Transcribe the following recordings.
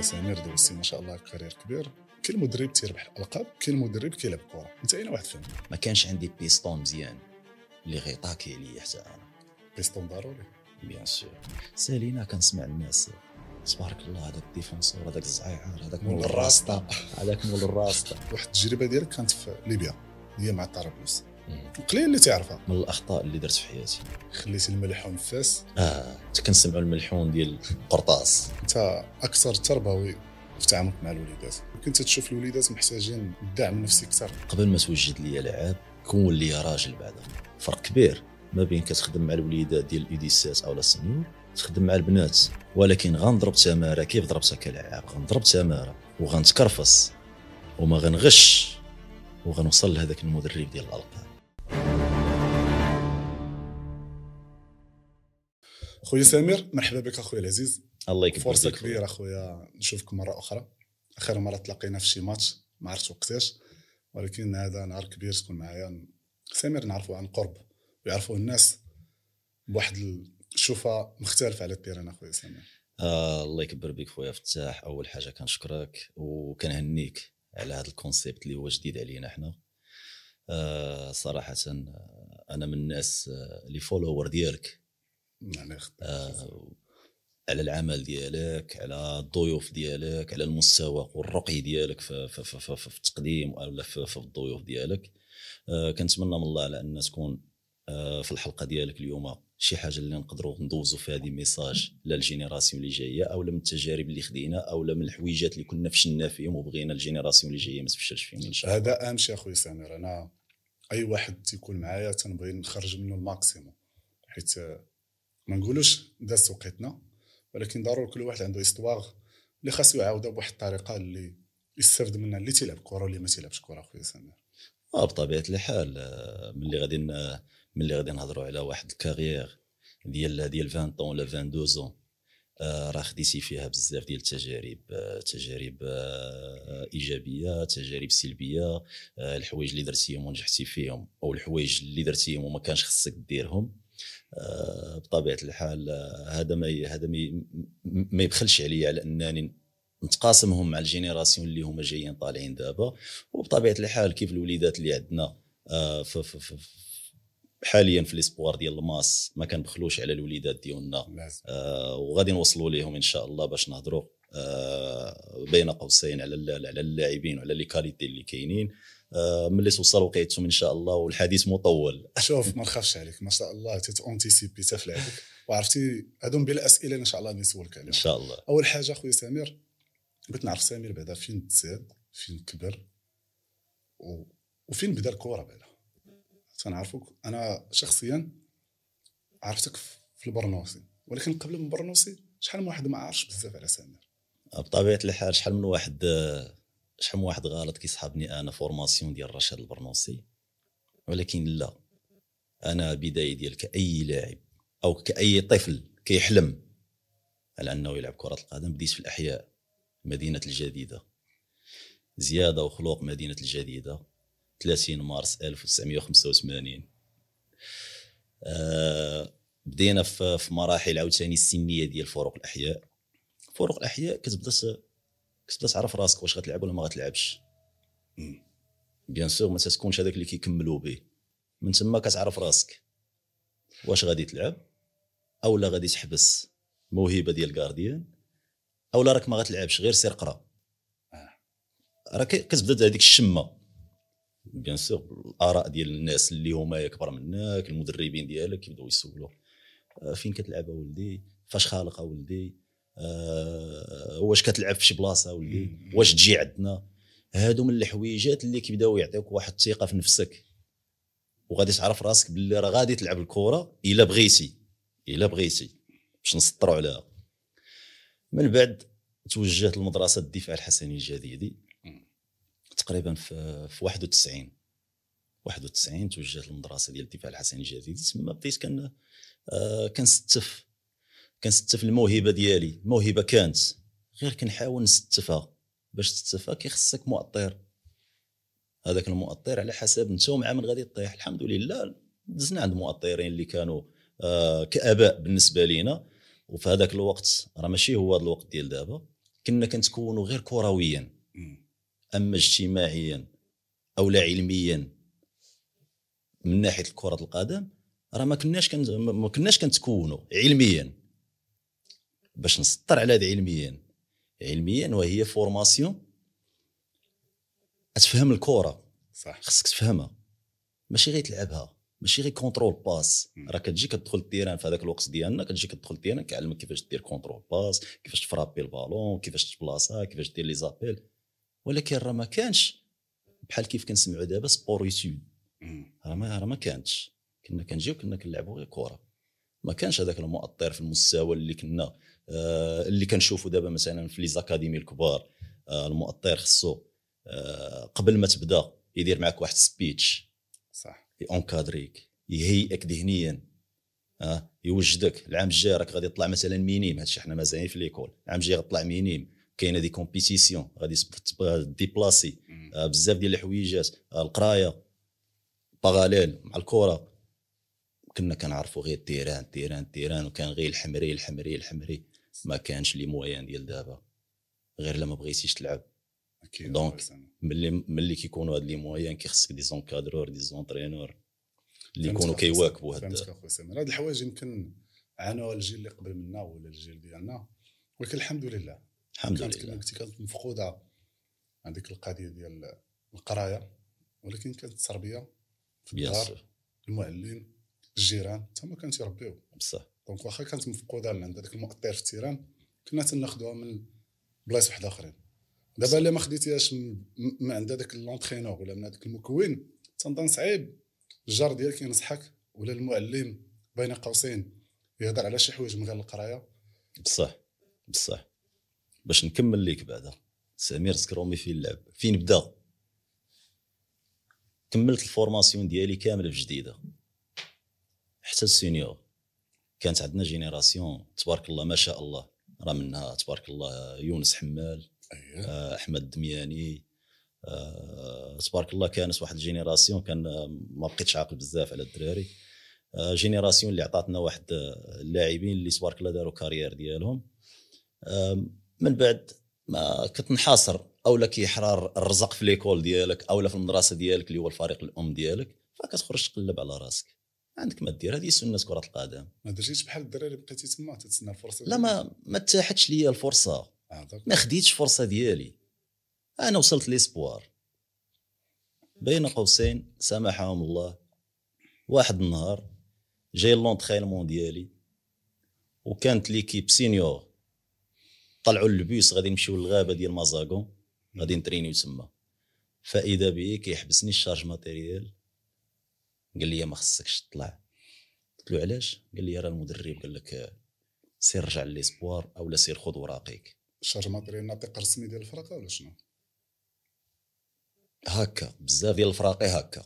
سمير دوزتي ما شاء الله كارير كبير. كاين مدرب تيربح الالقاب، كاين مدرب كيلعب كره، انت اين واحد فيهم؟ ما كانش عندي بيستون مزيان اللي غيطاكي عليا حتى انا. بيستون ضروري بيان سور. سالينا كنسمع الناس تبارك الله هذاك الديفونسور هذاك الزعيعر هذاك مول الراسطه هذاك مول الراسطه. واحد التجربه ديالك كانت في ليبيا هي مع طرابلس، قليل اللي تعرفها. من الاخطاء اللي درت في حياتي خليتي الملحون فاس. كنسمعوا الملحون ديال قرطاس. انت اكثر تربوي في تعاملك مع الوليدات، كنت تشوف الوليدات محتاجين دعم نفسي اكثر. قبل ما توجد لي لعاب كون لي راجل بعدا. فرق كبير ما بين كتخدم مع الوليدات ديال الاوديسات او السنيور تخدم مع البنات، ولكن غنضرب تماره كيف ضربتها كلاعب، غنضرب تماره وغنتكرفص وما غنغش وغنوصل لهذاك المدرب ديال الالقاب. خويا سمير مرحبا بك اخويا العزيز. الله يكبر فرصه بك كبيره اخويا نشوفك مره اخرى. اخر مره تلاقينا في شي ماتش ما عرفت وقتاش، ولكن هذا نهار كبير تكون معايا. سمير نعرفه عن قرب ويعرفوه الناس بواحد الشوفه مختلفه على التيران اخويا سمير. الله يكبر بك خويا فتاح. اول حاجه كنشكرك وكنهنيك على هذا الكونسيبت اللي هو جديد علينا حنا. صراحه انا من الناس اللي فولوور ديالك يعني على العمل ديالك، على الضيوف ديالك، على المستوى والرقي ديالك في التقديم ولا في الضيوف ديالك. كنتمنى من الله على ان تكون في الحلقه ديالك اليوم شي حاجه اللي نقدروا ندوزوا فيها دي ميساج للجينيراسيون اللي جايه، او من التجارب اللي خدينا، او من الحويجات اللي كنا فشلنا فيهم وبغينا الجينيراسيون اللي جايه ما تفشلش فيهم ان شاء الله. هذا اهم شيء اخويا سمير. انا اي واحد تيكون معايا تنبغي نخرج منه الماكسيموم، حيت ما نقولوش داز وقتنا، ولكن ضروري كل واحد عنده استواغ اللي خاصو يعاودها بواحد الطريقه اللي يستافد منها اللي تيلعب كره واللي ما تيلعبش كره اخويا سمير. بطبيعه الحال ملي غادي نهضروا على واحد الكارير ديال 20 طون ولا 22 طون، راه خديتي فيها بزاف ديال تجارب ايجابيه، تجارب سلبيه، الحوايج اللي درتيهم ونجحتي فيهم او الحوايج اللي درتيهم وما كانش خصك ديرهم. بطبيعه الحال هذا ما يبخلش عليا على انني نتقاسمهم مع الجينيراسيون اللي هما جايين طالعين دابا. وبطبيعه الحال كيف الوليدات اللي عندنا حاليا في الاسبوار ديال الماس ما كنبخلوش على الوليدات ديالنا، وغادي نوصلوا لهم ان شاء الله باش نهضروا بين قوسين على اللاعبين وعلى لي كاليتي اللي كاينين ملي توصل وقيتهم ان شاء الله. والحديث مطول. شوف ما نخافش عليك ما شاء الله تانتيسيبي حتى في لعبك، وعرفتي هادو بلا اسئله ان شاء الله نسولك عليهم ان شاء الله. اول حاجه خويا سمير بغيت نعرف سمير بعدا فين تزاد، فين كبر، وفين بدا الكره بعدا. تنعرفك انا شخصيا عرفتك في البرنوسي، ولكن قبل من البرنوسي شحال من واحد ما عارفش بزاف على سمير. بطبيعه الحال شحال من واحد غلط كيصحابني انا فورماسيون ديال رشاد البرنوسي، ولكن لا، انا بدايه ديال كاي لاعب او كاي طفل كيحلم على انه يلعب كره القدم بديت في الاحياء مدينه الجديده، زياده وخلوق مدينه الجديده 30 مارس 1985. بدينا في مراحل عاوتاني السنيه ديال فروق الاحياء كتبدا تعرف راسك واش غتلعب ولا ما غتلعبش. بيان سور ما تكونش هذاك اللي كيكملوا به، من تما كتعرف راسك واش غادي تلعب او لا غادي تحبس موهبه ديال غارديان او لا راك ما غتلعبش غير سير قرا. راك كتبدا هذيك الشمه بيان سور الاراء ديال الناس اللي هما يكبر منك، المدربين ديالك كيبداو يسولوا فين كتلعب اولدي، فاش خالق اولدي، واش كتلعب في شي بلاصه ولدي، واش تجي عندنا. هادو من الحويجات اللي كيبداو يعطيوك واحد الثقه في نفسك، وغادي تعرف راسك باللي راه غادي تلعب الكره الا بغيتي باش نسطروا عليها. من بعد توجهت لمدرسه الدفاع الحسني الجديدي تقريبا في 91 توجهت للمدرسه ديال الدفاع الحسني الجديدي. تما بديت كنستف الموهبه ديالي. الموهبه كانت غير كنحاول نستفها. باش تستفها كيخصك مؤطر، هذاك المؤطر على حسب انت ومع من غادي تطيح. الحمد لله دزنا عند مؤطرين اللي كانوا كاباء بالنسبه لينا، وفي هذاك الوقت راه ماشي هو هذا الوقت ديال دابا، كنا كنتكونوا غير كرويا، اما اجتماعيا او لا علميا من ناحيه كره القدم راه ما كناش كنتكونوا علميا. باش نسطر على هذا علميا وهي فورماسيون تفهم الكره، صح خصك تفهمها، ماشي غير تلعبها، ماشي غير كونترول باس. راه كتجي كتدخل التيران في هذاك الوقت ديالنا، كتجي كتدخل التيران كيعلمك كيفاش دير كونترول باس، كيفاش تفرابي البالون، كيفاش تبلاصا، كيفاش دير لي زابيل. ولكن راه ما كانش بحال كيف كنسمعوا دابا سبور يوتيوب، راه ما كانتش. كنا كنجيو كنا كنلعبوا غير كره، ما كانش هذاك المؤطر في المستوى اللي كنا اللي كنشوفوا دابا مثلا في لي زاكاديمي الكبار. المؤطر خصو قبل ما تبدا يدير معك واحد سبيتش، صح، يونكادريك، يهيئك ذهنيا، يوجدك العام الجاي راك غادي تطلع مثلا مينيم. هادشي حنا مازالين في ليكول، العام الجاي غتطلع مينيم، كاينه دي كومبيتيسيون غادي ديبلاسي بزاف ديال الحويجات، القرايه باراليل مع الكره. كنا كنعرفوا غير تيران وكان غير الحمري. ما كانش لي مويان ديال دابا، غير لما بغيتيش تلعب. دونك ملي كيكونوا هاد لي مويان كيخصك دي زونكادرور، دي زونترينور اللي يكونوا كيواكبوا هاد الحوايج. يمكن عانوا الجيل اللي قبل منا ولا الجيل ديالنا، ولكن الحمد لله كانت مفقوده عندك القضيه ديال القرايه، ولكن كانت التربيه في الدار، المعلم، الجيران تما كانوا يربيو بصح. دونك واخا كانت مفقوده من عند هذاك المؤطر في التيران، كنا تناخذوها من بلايص واحد اخرين. دابا الا ما خديتيهاش من عند هذاك لونترينور ولا من هذاك المكون، تنظن صعيب الجار ديالك ينصحك ولا المعلم بين قوسين يهضر على شي حوايج من غير القرايه. بصح باش نكمل ليك بعدا سمير سكرومي في اللعب فين بدا. كملت الفورماسيون ديالي كامله في جديده حتى السينيور. كانت عندنا جينيراسيون تبارك الله ما شاء الله، راه منها تبارك الله يونس حمال، احمد الدمياني، تبارك الله. كانت واحد الجينيراسيون كان ما بقيتش عاقل بزاف على الدراري. جينيراسيون اللي عطاتنا واحد اللاعبين اللي تبارك الله داروا كارير ديالهم. من بعد ما كتنحاصر اولا كيحرار الرزق في ليكول ديالك اولا في المدرسه ديالك اللي هو الفريق الام ديالك، فكتخرج تقلب على راسك. عندك ما دير، هذه سنه كره القدم. ما درتيش بحال الدراري بقيتي تما تتسنى الفرصه؟ لا ما تاحتش ليا الفرصه، ما خديتش فرصه ديالي. انا وصلت ليسبوار بين قوسين سامحهم الله. واحد النهار جاي لونطرينمون ديالي وكانت ليكيب سينيور طلعوا البيس غادي نمشيو للغابه ديال مازاغون غادي نترينيو تما. فاذا به كيحبسني الشارج ماتيريال، قال لي ما خصكش تطلع. قلت له علاش؟ قال لي راه المدرب قال لك سير رجع ليسبوار اولا سير خذ وراقيك. الشارج ماتيريال ناطق رسمي ديال الفرقه ولا شنو؟ هكا بزاف ديال الفراقي هكا.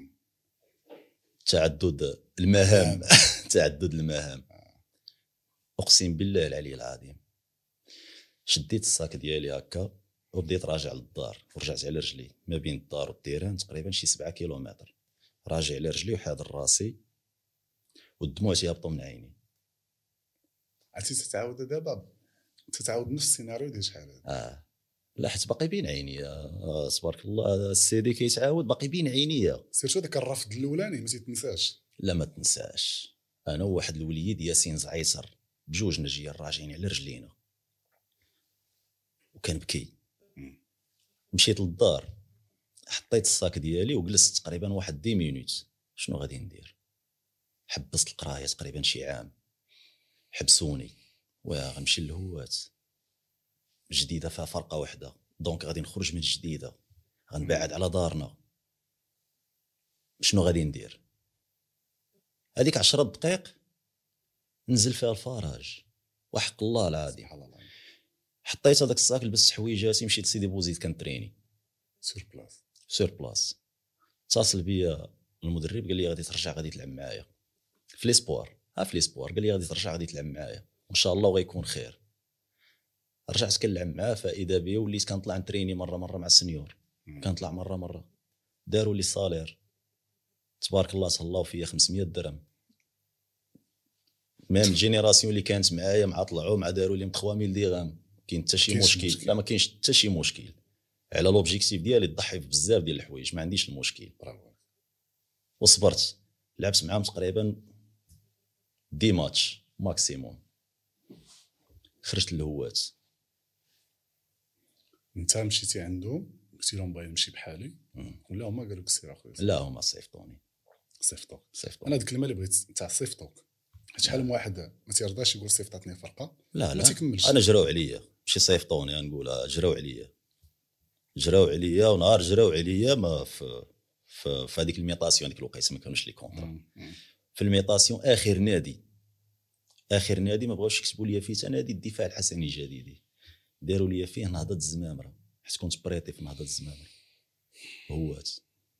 تعدد المهام تعدد المهام. اقسم بالله العلي العظيم شديت الصاك ديالي هكا وبديت راجع للدار، ورجعت على رجلي ما بين الدار والتيران تقريبا شي 7 كيلومتر، راجع على رجلي وحاضر راسي والدموع تيهبطوا من عيني. عرفتي تتعاود دابا تتعاود نفس السيناريو ديال شحال لا حيت باقي بين عيني تبارك الله. السيدي كيتعاود باقي بين عينيا. سيرتو داك الرفض الاولاني ما تنساش. لا ما تنساش. انا وواحد الوليد ياسين زعيصر بجوج نجي راجعين على رجلينا وكنبكي. مشيت للدار حطيت الصاك ديالي وجلست تقريبا واحد 10 مينوت. شنو غادي ندير؟ حبست القرايه تقريبا شي عام، حبسوني وغنمشي للهوات جديده فيها فرقه واحده، دونك غادي نخرج من جديده غنبعد على دارنا. شنو غادي ندير؟ هذيك 10 دقائق نزل فيها الفراج وحق الله العظيم. حطيت هذاك الصاك لبست حويجاتي مشيت سيدي بوزيد كنتريني سور بلاص. اتصل بيا المدرب قال لي غادي ترجع غادي تلعب معايا في ليسبوار. في ليسبوار قال لي غادي ترجع غادي تلعب معايا وان شاء الله وغيكون خير. رجعت كنلعب معاه فاذا بي وليت كنطلع نتريني مره مع السنيور، كنطلع مره داروا لي صالير تبارك الله تهلاو فيا 500 درهم. ميم الجينيراسيون اللي كانت معايا مع طلعوا مع داروا لي 3000 درهم كاين حتى شي كاينش مشكل. مشكل. لا ما كاينش حتى شي مشكل على لوبجيكتيف ديالي، تضحي بزاف ديال الحوايج، ما عنديش المشكل. برافو. وصبرت، لعبت معاهم تقريبا 10 ماتش ماكسيموم، خرجت للهوات. انت مشيتي عندهم قلتي لهم باغي نمشي بحالي ولا هما قالوا لك سير اخويا؟ لا هما صيفطوني. صيفطوك. صيفطوني. انا هذيك الكلمه اللي بغيت تاع صيفطوك، شحال من واحد ما تيرضاش يقول صيفطاتني فرقه لا ما تيكملش. انا جراو عليا، ماشي صيفطوني، نقولها جراو عليا ونهار جراو عليا ما في هذيك الميطاسيون. ديك الوقيته ما كانوش لي كونطرا. في الميطاسيون اخر نادي ما بغاوش يكتبوا لي فيه، نادي الدفاع الحسني الجديدي، داروا لي فيه نهضه الزمامره، حيت كنت بريطي في نهضه الزمامره هوات.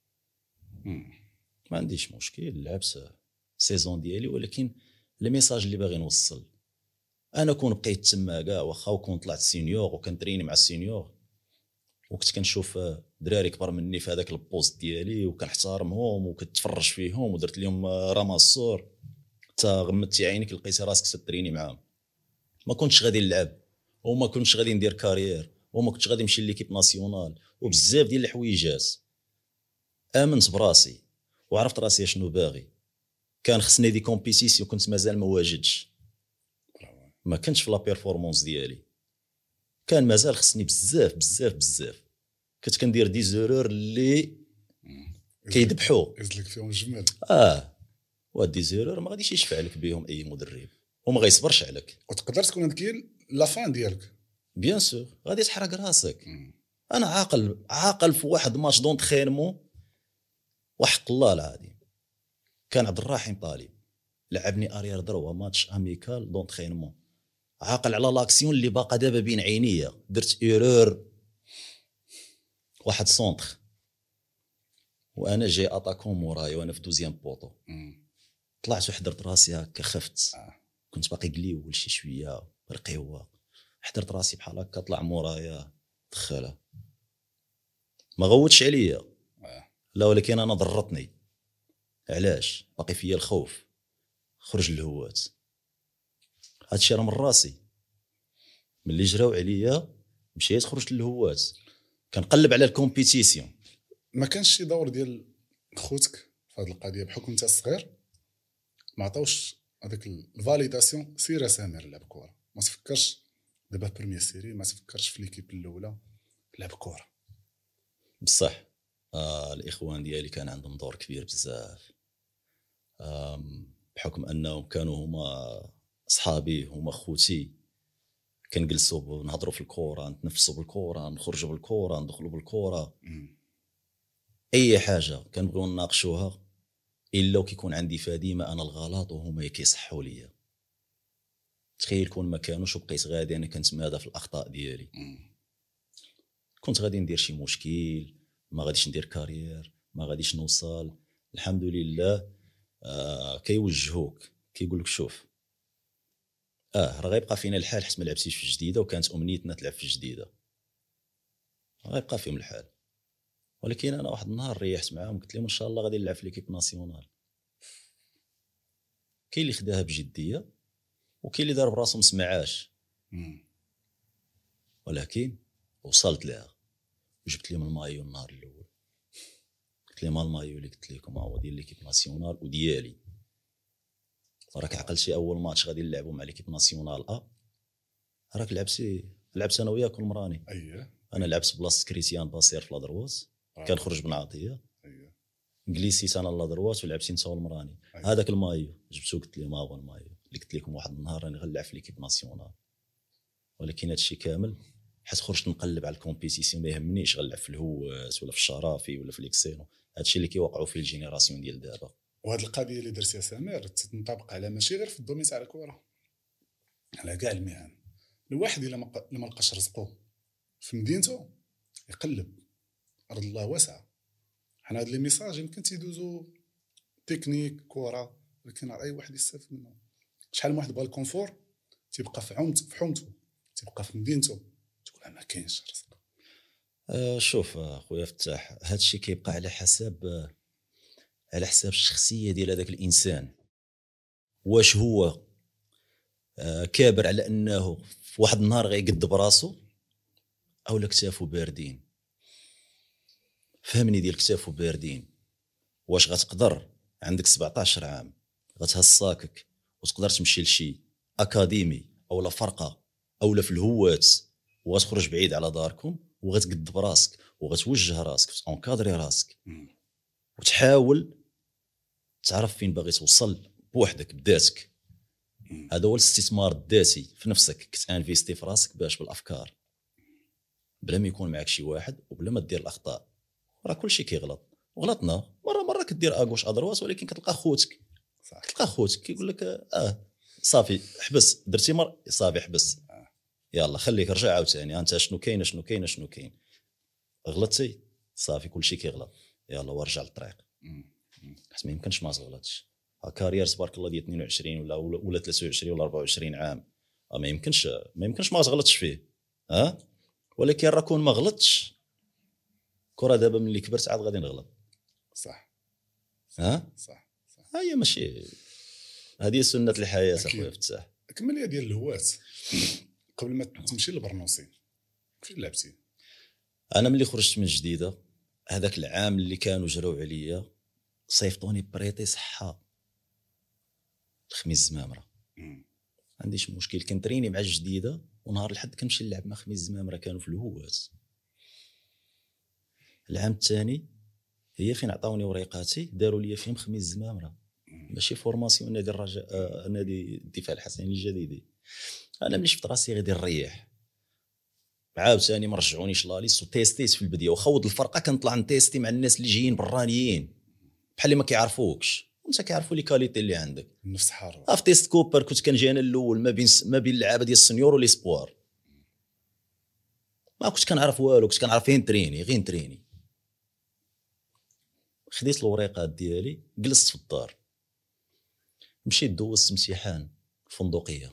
ما عنديش مشكل، لعبت سيزون ديالي، ولكن الميساج اللي باغي نوصل انا كون بقيت تما كاع، واخا وكون طلعت سينيور وكنتريني مع السينيور، وكنت كنشوف دراري كبر مني في هذاك البوست ديالي وكنحترمهم وكتفرج فيهم ودرت لهم راماسور، حتى غمضتي عينيك لقيتي راسك تتريني معاهم. ما كنتش غادي نلعب وما كنتش غادي ندير كارير وما كنتش غادي نمشي ليكيب ناسيونال وبزاف ديال الحويجات. امنت براسي وعرفت راسي شنو باغي. كان خصني دي كومبيتيسيون كنت مازال ما واجدش، ما كنتش في لا بيرفورمانس ديالي، كان مازال خصني بزاف. كنت كندير دي زورور اللي كيذبحوا يزلك فيهم الجمال. وهاد دي زورور ما غاديش يشفع لك بهم اي مدرب وما غيصبرش عليك. وتقدر تكون هذيك لا فان ديالك بيان سور غادي تحرق راسك. انا عاقل في واحد ماتش دونترينمون وحق الله العظيم، كان عبد الرحيم طالب لعبني اريير دروا ماتش اميكال دونترينمون، عاقل على لاكسيون اللي باقا دابا بين عينيا، درت ايرور واحد سونتر وانا جاي اتاكون مورايا وانا في دوزيام بوطو، طلعت وحضرت راسي هكا، خفت كنت باقي قليول شي شويه رقيوه، حضرت راسي بحال هكا طلع مورايا دخلها، ما غوتش عليا لا، ولكن انا ضرتني. علاش؟ باقي فيا الخوف، خرج الهوات. هادشي راه من راسي، ملي جراو عليا مشيت خرجت للهوات، كنقلب على الكومبيتيسيون. ما كانش شي دور ديال خوتك في هذه القضيه بحكم انت صغير ما عطاوش هذاك الفاليداسيون؟ سير سامر لعب كره، ما تفكرش دابا بريمير سيري، ما تفكرش في ليكيب الاولى، لعب كره. بصح الاخوان ديالي كان عندهم دور كبير بزاف، بحكم انهم كانوا هما اصحابي هما خوتي، كنجلسوا نهضروا في الكره، نتنفسوا بالكره، نخرجوا بالكره، ندخلوا بالكره، اي حاجه كنبغيو نناقشوها الا وكيكون عندي فيها ديما انا الغلط وهما كيصحوا ليا. تخيل كون ما كانوش وبقيت غادي انا كنتمادى في الاخطاء ديالي، كنت غادي ندير شي مشكل، ما غاديش ندير كارير، ما غاديش نوصل. الحمد لله كيوجهوك، كيقول لك شوف راه غيبقى فينا الحال حيت ما لعبتيش في الجديده، وكانت امنيتنا تلعب في الجديده، غيبقى فيهم الحال. ولكن انا واحد النهار ريحت معاهم قلت لهم ان شاء الله غادي نلعب في ليكيب ناسيونال. كاين اللي خداها بجديه وكاين اللي دار براسو مسمعاش، ولكن وصلت لها وجبت لهم المايو النهار الاول. قلت لهم المايو اللي قلت لكم هو ديال ليكيب ناسيونال وديالي، راك عقلتي اول ماتش غادي نلعبوا مع ليكيب ناسيونال راك لعبت انا وياك المراني. انا لعبت بلاصه كريستيان باسير في لادروات، كان خرج بن عطيه، جليسيت انا لادروات ولعبتي انت والمراني. هذاك المايو جبتو قلت لهم هو المايو اللي قلت لكم واحد النهار راني غنلعب في ليكيب ناسيونال. ولكن هادشي كامل حيت خرجت نقلب على الكومبيتيسيون، ما يهمنيش غنلعب في الهواس ولا في الشرافي ولا في ليكسينو، هادشي اللي كيوقعوا فيه الجينيراسيون ديال دابا. وهاد القضيه اللي درتيها سمير تنطبق على ماشي غير في الدومين تاع الكره، على كاع المهن. الواحد الا ما لقاش رزقه في مدينته يقلب، ارض الله واسعه. حنا هاد لي ميساج يمكن تيدوزو تكنيك كره، ولكن اي واحد يستافد منه. شحال من واحد بغى الكونفور تيبقى في حومته، تيبقى في مدينته، تقول ما كاينش رزق. شوف خويا فتاح، هادشي كيبقى على حساب الشخصيه ديال هذاك الانسان، واش هو كابر على انه في واحد النهار غيقد براسو، او كتافو باردين. فهمني، ديال كتافو باردين، واش غتقدر عندك 17 عام غتهز صاكك وتقدر تمشي لشي اكاديمي او لا فرقه او لا في الهوات وغتخرج بعيد على داركم وغتقد براسك وغتوجه راسك اونكادري راسك وتحاول تعرف فين باغي توصل بوحدك بذاتك؟ هذا هو الاستثمار الذاتي في نفسك، كتانفيستي في راسك باش بالافكار بلا ما يكون معك شي واحد وبلا ما دير الاخطاء. راه كلشي كيغلط وغلطنا مره كدير اغوش ادروات، ولكن كتلقى خوتك صح. كتلقى خوتك كيقول لك صافي حبس، درتي صافي حبس، يلا خليك رجع عاوتاني، انت شنو كاين غلطتي صافي كلشي كيغلط، يلا ورجع للطريق. حيت ما يمكنش ما تغلطش. كارير تبارك الله ديال 22 ولا 23 ولا 24 عام، ما يمكنش ما تغلطش فيه. ولكن راه كون ما غلطش كره دابا ملي كبرت عاد غادي نغلط. صح. هي ماشي هذه سنه الحياه اخويا فتاح. كمل ديال الهوات قبل ما تمشي للبرنوسين، فين لعبتي؟ انا ملي خرجت من جديده هذاك العام اللي كانوا جراو عليا صيفطوني بريتي صحه الخميس زمامره. عنديش مشكل، كنتريني مع الجديده ونهار الحد كنمشي نلعب مع خميس زمامره كانوا في الهوات. العام الثاني هي فين عطاوني وريقاتي داروا لي فيهم خميس زمامره، ماشي فورماسيون نادي الرجاء نادي الدفاع الحسني الجديدي. انا ملي شفت راسي غادي نريح عاوتاني ما رجعونيش لاليس وتيستيت في البدايه وخوض الفرقه كنطلع نتيستي مع الناس اللي جايين برانيين بحال اللي ما كيعرفوكش وانت كيعرفوا لي كاليتي اللي عندك. نفس حاره في تيست كوبر كنت كنجي انا الاول ما بين اللعابه ديال السنيور وليسبوار، ما كنت كنعرف والو، كنت كنعرف غير نتريني. خديت الوريقات ديالي جلست في الدار، مشيت دوزت امتحان الفندقيه.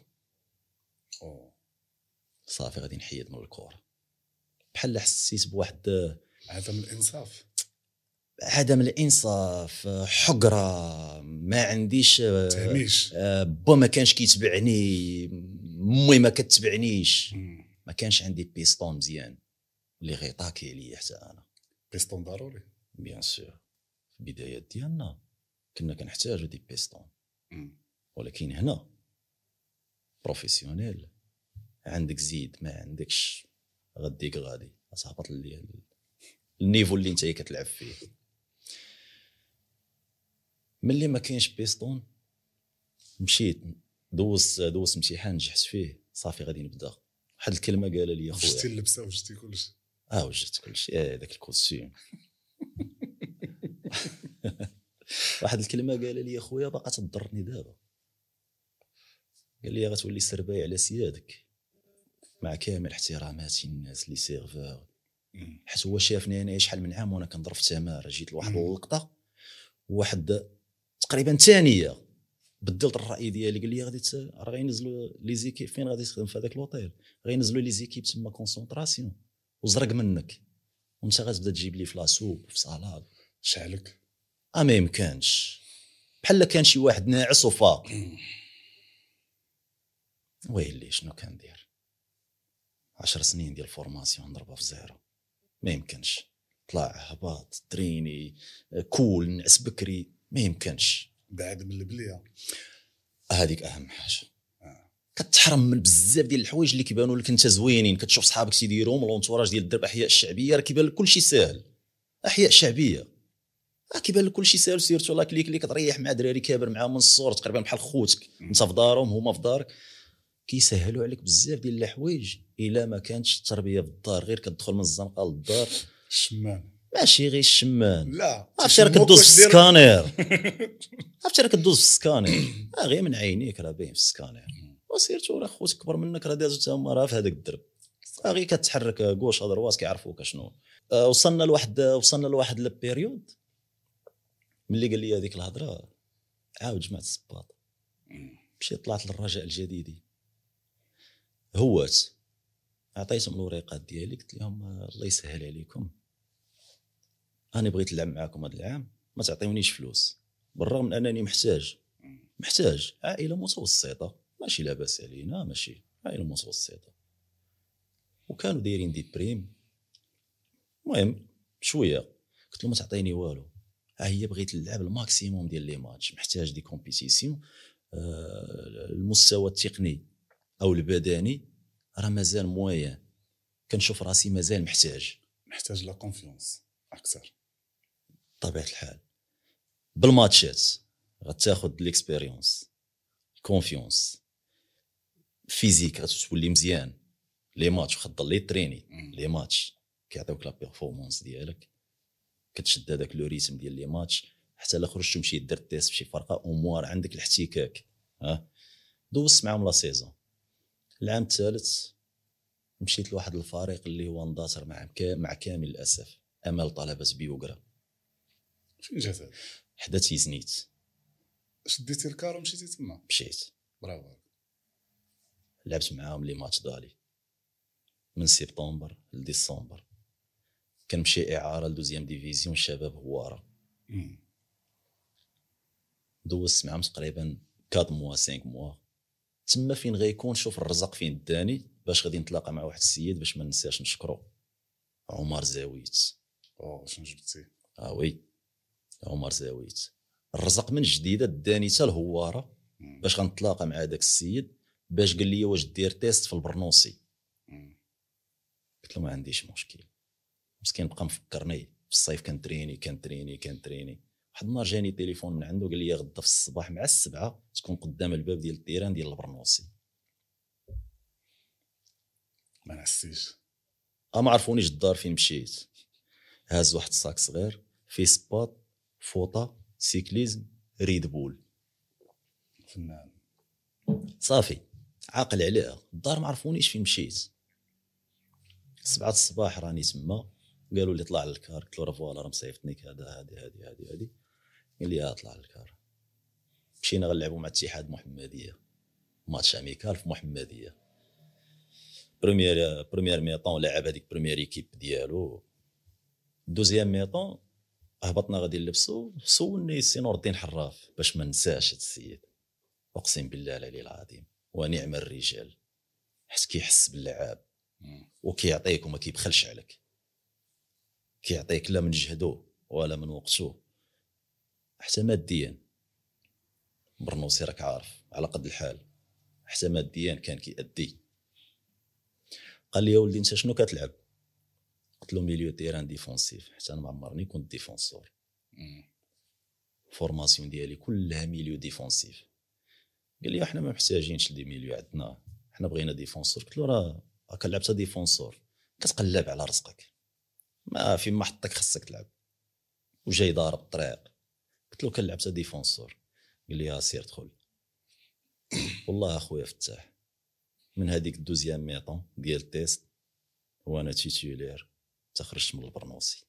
صافي غادي نحيد من الكره، بحال حسيت بواحد عدم الانصاف، حقره، ما عنديش تهميش، با ما كانش كيتبعني، امي ما كتبعنيش، ما كانش عندي بيستون مزيان اللي غيطاكي عليا حتى انا. بيستون ضروري بيان سور، في البدايات ديالنا كنا كنحتاجو دي بيستون، ولكن هنا بروفيسيونيل عندك زيد ما عندكش غديك غادي تهبط النيفو اللي انت كتلعب فيه. ملي ما كاينش بيستون مشيت دوزت امتحان نجحت فيه، صافي غادي نبدا. واحد الكلمه قال لي اخويا وجدتي اللبسه وجدتي كلشي؟ وجدت كلشي، داك الكوستيم. واحد الكلمه قال لي اخويا باقا تضرني دابا، قال لي غتولي سرباي على سيادك مع كامل احتراماتي الناس اللي سيرفور، حيت هو شافني انا شحال من عام وانا كنضرب في تماره، جيت لواحد اللقطه واحد تقريبا ثانيه بدلت الراي ديالي، قال لي غادي راه غينزلوا لي زيكيب فين غادي تخدم في هذاك لوطيل، غينزلوا لي زيكيب تما كونسونطراسيون وزرق منك وانت غتبدا تجيب لي في لاسوب في صالاد شعلك. ما يمكنش، بحال كان شي واحد ناعس وفاق. ويلي شنو كندير 10 سنين ديال فورماسيون نضربها في زيرو، ما يمكنش. طلع هباط تريني كول نعس بكري، ما يمكنش. بعد من البليه هذيك اهم حاجه. كتحرم من بزاف ديال الحوايج اللي كيبانوا لك انت زوينين، كتشوف صحابك تيديروهم لونتوراج ديال الدرب احياء الشعبيه، راه كيبان لك كلشي ساهل. احياء شعبيه كيبان لك كلشي ساهل، سيرتو لا كليك اللي كتريح مع دراري كابر معاهم من الصور تقريبا بحال خوتك، انت في دارهم هما في دارك، كيسهلوا عليك بزاف ديال الحوايج. الا ما كانتش التربيه في الدار، غير كتدخل من الزنقه للدار الشمان، ماشي غير الشمان، لا عرفتي راه كدوز في السكانير، عرفتي راه كدوز في السكانير، غير من عينيك راه باين في السكانير. وسيرتو راه خوتك كبر منك راه دازو حتى هما راه في هذاك الدرب، غير كتحرك غوش ادرواس كيعرفوك شنو. وصلنا لواحد البيريود ملي قال لي هذيك الهضره عاود جمعت الصباط، مشيت طلعت للرجاء الجديدي هوات، عطيتهم الوريقات ديالي، قلت لهم الله يسهل عليكم، انا بغيت نلعب معاكم هذا العام، ما تعطيونيش فلوس، بالرغم من انني محتاج عائله متوسطه ماشي لاباس علينا، ماشي غير متوسطه، وكانوا دايرين دي بريم. المهم شويه قلت له ما تعطيني والو، ها هي بغيت نلعب الماكسيموم ديال لي ماتش، محتاج دي كومبيتيسيون. المستوى التقني او البدني راه مازال موين، كنشوف راسي مازال محتاج لا كونفيونس اكثر. بطبيعه الحال بالماتشات غتاخد ليكسبيريونس، كونفيونس، فيزيك غتولي مزيان. لي ماتش خضر لي تريني، لي ماتش كيعطيوك لا بيرفورمانس ديالك، كتشد هذاك لو ريتم ديال لي ماتش. حتى لا خرجت مشيت درت تيست فشي فرقه اموار عندك الاحتكاك. دوزت معاهم لا سيزون. العام الثالث مشيت لواحد الفريق اللي هو انداتر مع كامل الاسف، امل طلبه بيوغرا. فين جات هذا؟ حدا تيزنيت. شديتي الكار ومشيتي تما؟ مشيت، برافو. لعبت معاهم لي ماتش دالي من سبتمبر لديسمبر. كنمشي اعاره لدوزيام ديفيزيون الشباب هواره. دوزت معاهم تقريبا 4 موا 5 موا. تما فين غيكون شوف الرزق فين داني، باش غادي نتلاقى مع واحد السيد باش ما ننساش نشكرو، عمر زاويت. شنو جبتي؟ وي عمر زاويت. الرزق من جديده داني حتى الهواره باش غنتلاقى مع داك السيد، باش قال لي واش دير تيست في البرنوسي. قلت له ما عنديش مشكل. مسكين بقى مفكرني في الصيف كنتريني. واحد النهار جاني تليفون من عنده قال لي غدا في الصباح مع 7 تكون قدام الباب ديال التيران ديال البرنوسي. ما نحسيش، ما عرفونيش الدار فين مشيت. هاز واحد الصاك صغير فيه سباط، فوطه، سيكليزم، ريد بول. فنان صافي عاقل عليها. الدار ما عرفونيش فين مشيت. 7 الصباح راني تما، قالوا لي طلع للكار. قلت له راه فوالا راه مصيفطنيك هذه. قال لي طلع للكار. مشينا غنلعبوا مع اتحاد محمديه، ماتش اميكال في محمديه. بريمير ميطون لعب هذيك بريمير ايكيب ديالو. دوزيام ميطون هبطنا غادي نلبسوا. سولني السي نور الدين حراف باش ما ننساش هذا السيد، اقسم بالله العلي العظيم ونعم الرجال، حيت كيحس باللعاب وكيعطيك وما كيبخلش عليك. كيعطيك لا من جهده ولا من وقته حتى ماديا. برنوسي راك عارف على قد الحال، حتى ماديا كان كيأدي. قال لي يا ولدي انت شنو كتلعب؟ قلت له ميليو تيران ديفونسيف، حتى انا ما عمرني كنت ديفونسور. فورماسيون ديالي كلها ميليو ديفونسيف. قال لي احنا ما محتاجينش دي ميليو عندنا، احنا بغينا ديفونسور. قلت له راه كنلعب ديفونسور كتقلب على رزقك، ما في ما حطك خصك تلعب وجاي ضارب الطريق. قلت له كنلعب ديفونسور. قال لي سير دخل. والله اخويا فتاح من هذيك الدوزيام ميطون ديال التيست وانا تيتولير تخرجت من البرنوسي.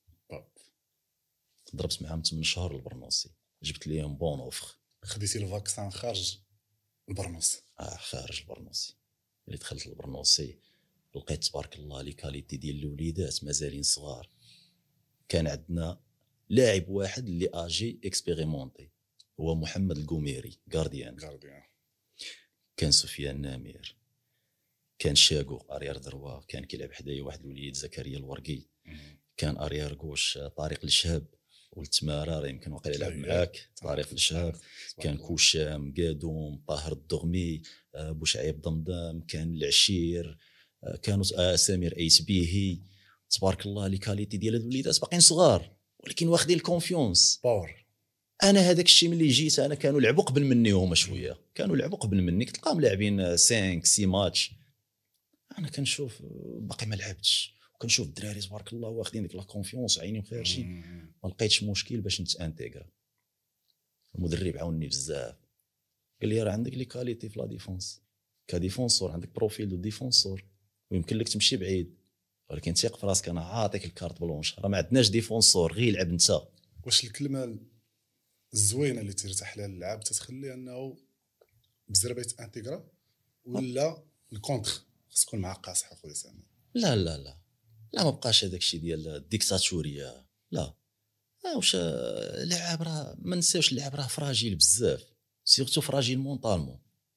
ضربت معاهم 8 شهور البرنوسي، جبت ليهم بون اوفر. خديتي الفاكسان خارج البرنوسي؟ خارج البرنوسي. اللي دخلت البرنوسي لقيت تبارك الله لي كاليتي ديال الوليدات مازالين صغار. كان عندنا لاعب واحد اللي اجي اكسبيريمونتي هو محمد القميري غارديان. كان سفيان نامير، كان شاقو اريار دروا، كان كيلعب حدايا واحد الوليد زكريا الورقي، كان اريار غوش طارق الشهاب والتماره راه يمكن واقيلا يلعب معاك طارق الشهاب. كان كوشام قادوم طاهر الدغمي بوشعيب ضمدام، كان العشير، كانوا سمير ايتبيهي. تبارك الله لي كاليتي ديال الوليدات باقيين صغار ولكن واخدين الكونفيونس باور. انا هذاك الشيء ملي جيت انا كانوا لعبوا قبل مني هما شويه، كانوا لعبوا قبل مني كتلقاهم لاعبين 5 6 ماتش. انا كنشوف باقي ما لعبتش، وكنشوف الدراري تبارك الله واخدين ديك لا كونفيونس عينيهم خارجين. ما لقيتش مشكل باش نتانتيغرا. المدرب عاونني بزاف، قال لي راه عندك لي كاليتي في لا ديفونس كديفونسور، عندك بروفيل دو ديفونسور ويمكن لك تمشي بعيد، ولكن ثق في راسك انا عاطيك الكارت بلونش، راه ما عندناش ديفونسور غير يلعب انت. واش الكلمه الزوينه اللي ترتاح لها اللعاب تتخلي انه بزربه انتيغرا ولا الكونتر خص تكون مع قاصح اخويا سامي؟ لا لا لا لا ما بقاش هذاك الشيء ديال الديكتاتوريه. لا واش اللاعب راه ما نساوش اللاعب راه فراجيل بزاف، سيرتو فراجيل مونطالمون.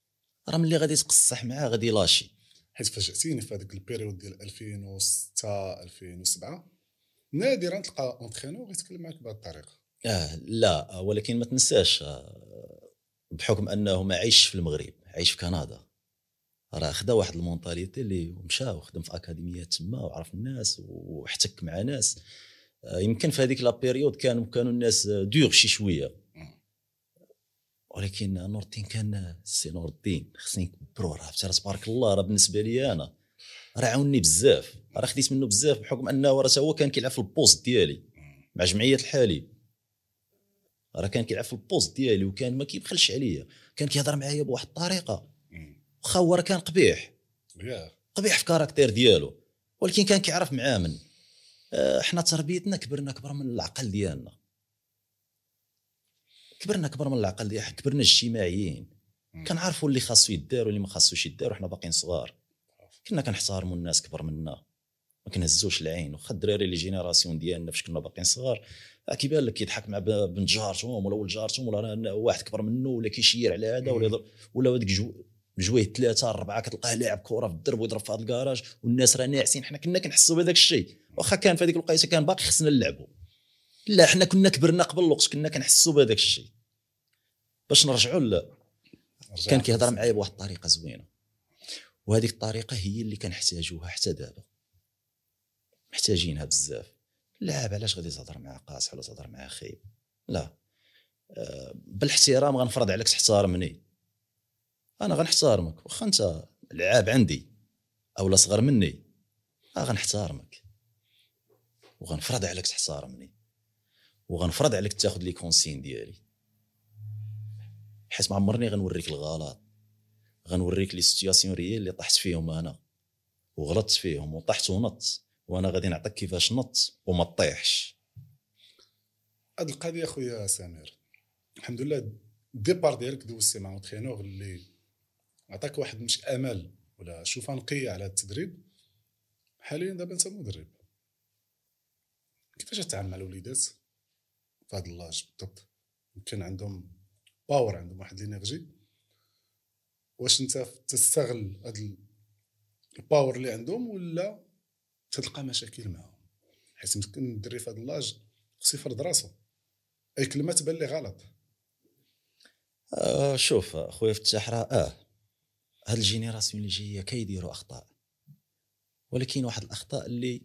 راه ملي غادي تقصح معاه غادي لاشي. حيت فاجأتيني في هذاك البيريود ديال 2006 2007 نادرا تلقى اونترينور يتكلم معك بهذه الطريقه. لا ولكن ما تنساش بحكم انه ما عايش في المغرب، عايش في كندا، راه خدا واحد المونطاليتي اللي مشى وخدم في اكاديميات تما وعرف الناس واحتك مع ناس. يمكن في هذيك لا بيريود كانوا الناس دور شي شويه، ولكن نور الدين كان سي نور الدين خصني نكبرو. راه تبارك الله، راه بالنسبه لي انا راه عاوني بزاف، راه خديت منه بزاف بحكم انه راه هو كان كيلعب في البوست ديالي مع جمعيه الحليب. راه كان كيلعب في البوست ديالي وكان ما كيبخلش عليا، كان كيهضر معايا بواحد الطريقه. واخا هو راه كان قبيح في كاركتير ديالو، ولكن كان كيعرف معامن. احنا تربيتنا كبر من العقل ديالنا، كبرنا اجتماعيين، كنعرفوا اللي خاصو يدار واللي ما خاصوش يدار. وحنا باقيين صغار كنا كنحتارموا الناس كبر منا، ما كنهزوش العين. واخا الدراري اللي جينيراسيون ديالنا فاش كنا باقيين صغار كيبان لك كيضحك مع بنت جارتهم ولا ولد جارتهم ولا واحد كبر منه ولا كيشير على هذا ولا هذيك بجويه 3 4 كتلقاه لاعب كره في الدرب ويضرب في هذا الكراج والناس راه ناعسين. حنا كنا كنحسوا بهذاك الشيء، واخا كان في هذيك الوقيته كان باقي خصنا نلعبوا. لا حنا كنا كبرنا قبل الوقت، كنا كنحسوا بهذاك الشيء. باش نرجعوا لا كان كيهضر معايا بواحد الطريقه زوينه، وهذيك الطريقه هي اللي كنحتاجوها حتى دابا، محتاجينها بزاف. لاعب علاش غادي تهضر مع قاصح ولا تهضر مع خايب؟ لا، بالاحترام غنفرض عليك تحترمني، انا غنحترمك. واخا انت لعاب عندي او لا صغر مني غنحترمك وغنفرض عليك تحترمني وغنفرض عليك تاخذ لي كونسين ديالي، حيت ما عمرني غنوريك الغلط، غنوريك لي سيتوياسيون ريال اللي طحت فيهم انا وغلطت فيهم وطحت ونط، وانا غادي نعطيك كيفاش نط وما تطيحش. هاد القضيه خويا سمير الحمد لله الديبار ديالك دوزتي مع مونترينور اللي عطاك واحد مش امل ولا شوفه نقيه على التدريب. حاليا دابا انت مدرب، كيفاش تعامل مع الوليدات في هذا اللاج بالضبط؟ يمكن عندهم باور، عندهم واحد الانرجي، واش انت تستغل هذا الباور اللي عندهم ولا تلقى مشاكل معهم؟ حيت يمكن الدري في هذا اللاج خصو يفرض راسو، اي كلمه تبان لي غلط. شوف خويا فتاح، راه هاد الجينيراسيون اللي جايه كيديروا اخطاء، ولكن واحد الاخطاء اللي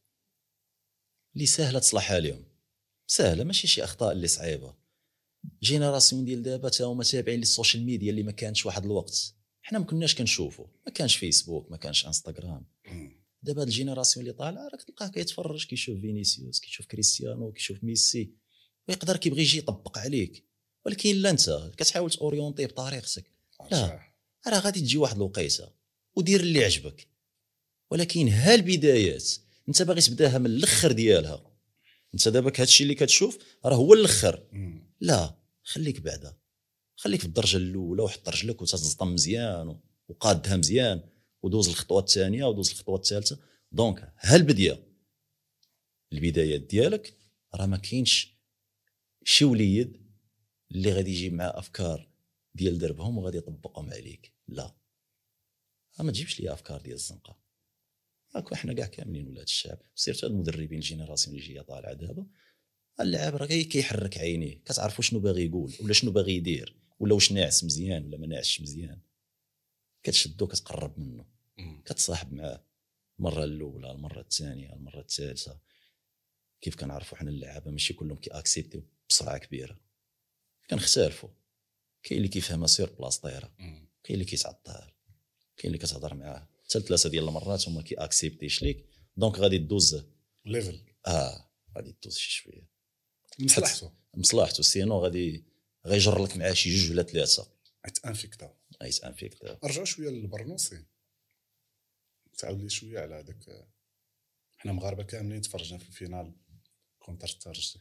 سهله تصلحها لهم، سهله ماشي شي اخطاء اللي صعيبه. جينيراسيون ديال دابا تا هما تابعين للسوشيال ميديا اللي ما كانش واحد الوقت حنا ما كناش كنشوفوا، ما كانش فيسبوك، ما كانش انستغرام. دابا هاد الجينيراسيون اللي طالعه راك تلقاه كيتفرج، كيشوف فينيسيوس، كيشوف كريستيانو، كيشوف ميسي، ويقدر كيبغي يجي يطبق عليك. ولكن لا انت كتحاول توريونتي بطريقتك، لا راه غادي تجي واحد الوقيته ودير اللي عجبك. ولكن ها البدايات انت باغي تبداها من الاخر ديالها. انت دابا هادشي اللي كتشوف راه هو الاخر، لا خليك بعدا، خليك في الدرجه الاولى وحط رجلك وتزطم مزيان وقادها مزيان ودوز الخطوه الثانيه ودوز الخطوه الثالثه. دونك ها البدايات ديالك راه ما كاينش شي وليد اللي غادي يجيب مع افكار ديال دربهم وغادي يطبقهم عليك. لا ما تجيبش لي افكار ديال الزنقه. هاكو احنا كاع كاملين ولاد الشعب، سيرت هاد المدربين الجينيراسيون اللي جايه طالعه دابا، اللاعب راه كيحرك عينيه، كتعرفوا شنو باغي يقول ولا شنو باغي يدير ولا واش ناعس مزيان ولا ما ناعسش مزيان. كتشدو كتقرب منه، كتصاحب معاه المره الاولى، المره الثانيه، المره الثالثه. كيف كنعرفوا حنا اللعابه ماشي كلهم كياكسبتيو بسرعه كبيره، كنختلفوا. كاين اللي كيفهمها سير بلاصطيره، كاين اللي كيتعطل، كاين اللي كتهضر معاه حتى 3 ديال المرات وما كياكسبتيش ليك. دونك غادي دوز ليفل، غادي دوز شي شويه مصلحته سينو غيجر لك معاه شي 2 ولا 3 انفيكتا. ارجعوا شويه للبرنوسي، تعاود لي شويه على هذاك. حنا مغاربه كاملين تفرجنا في الفينال كونتر الترجي،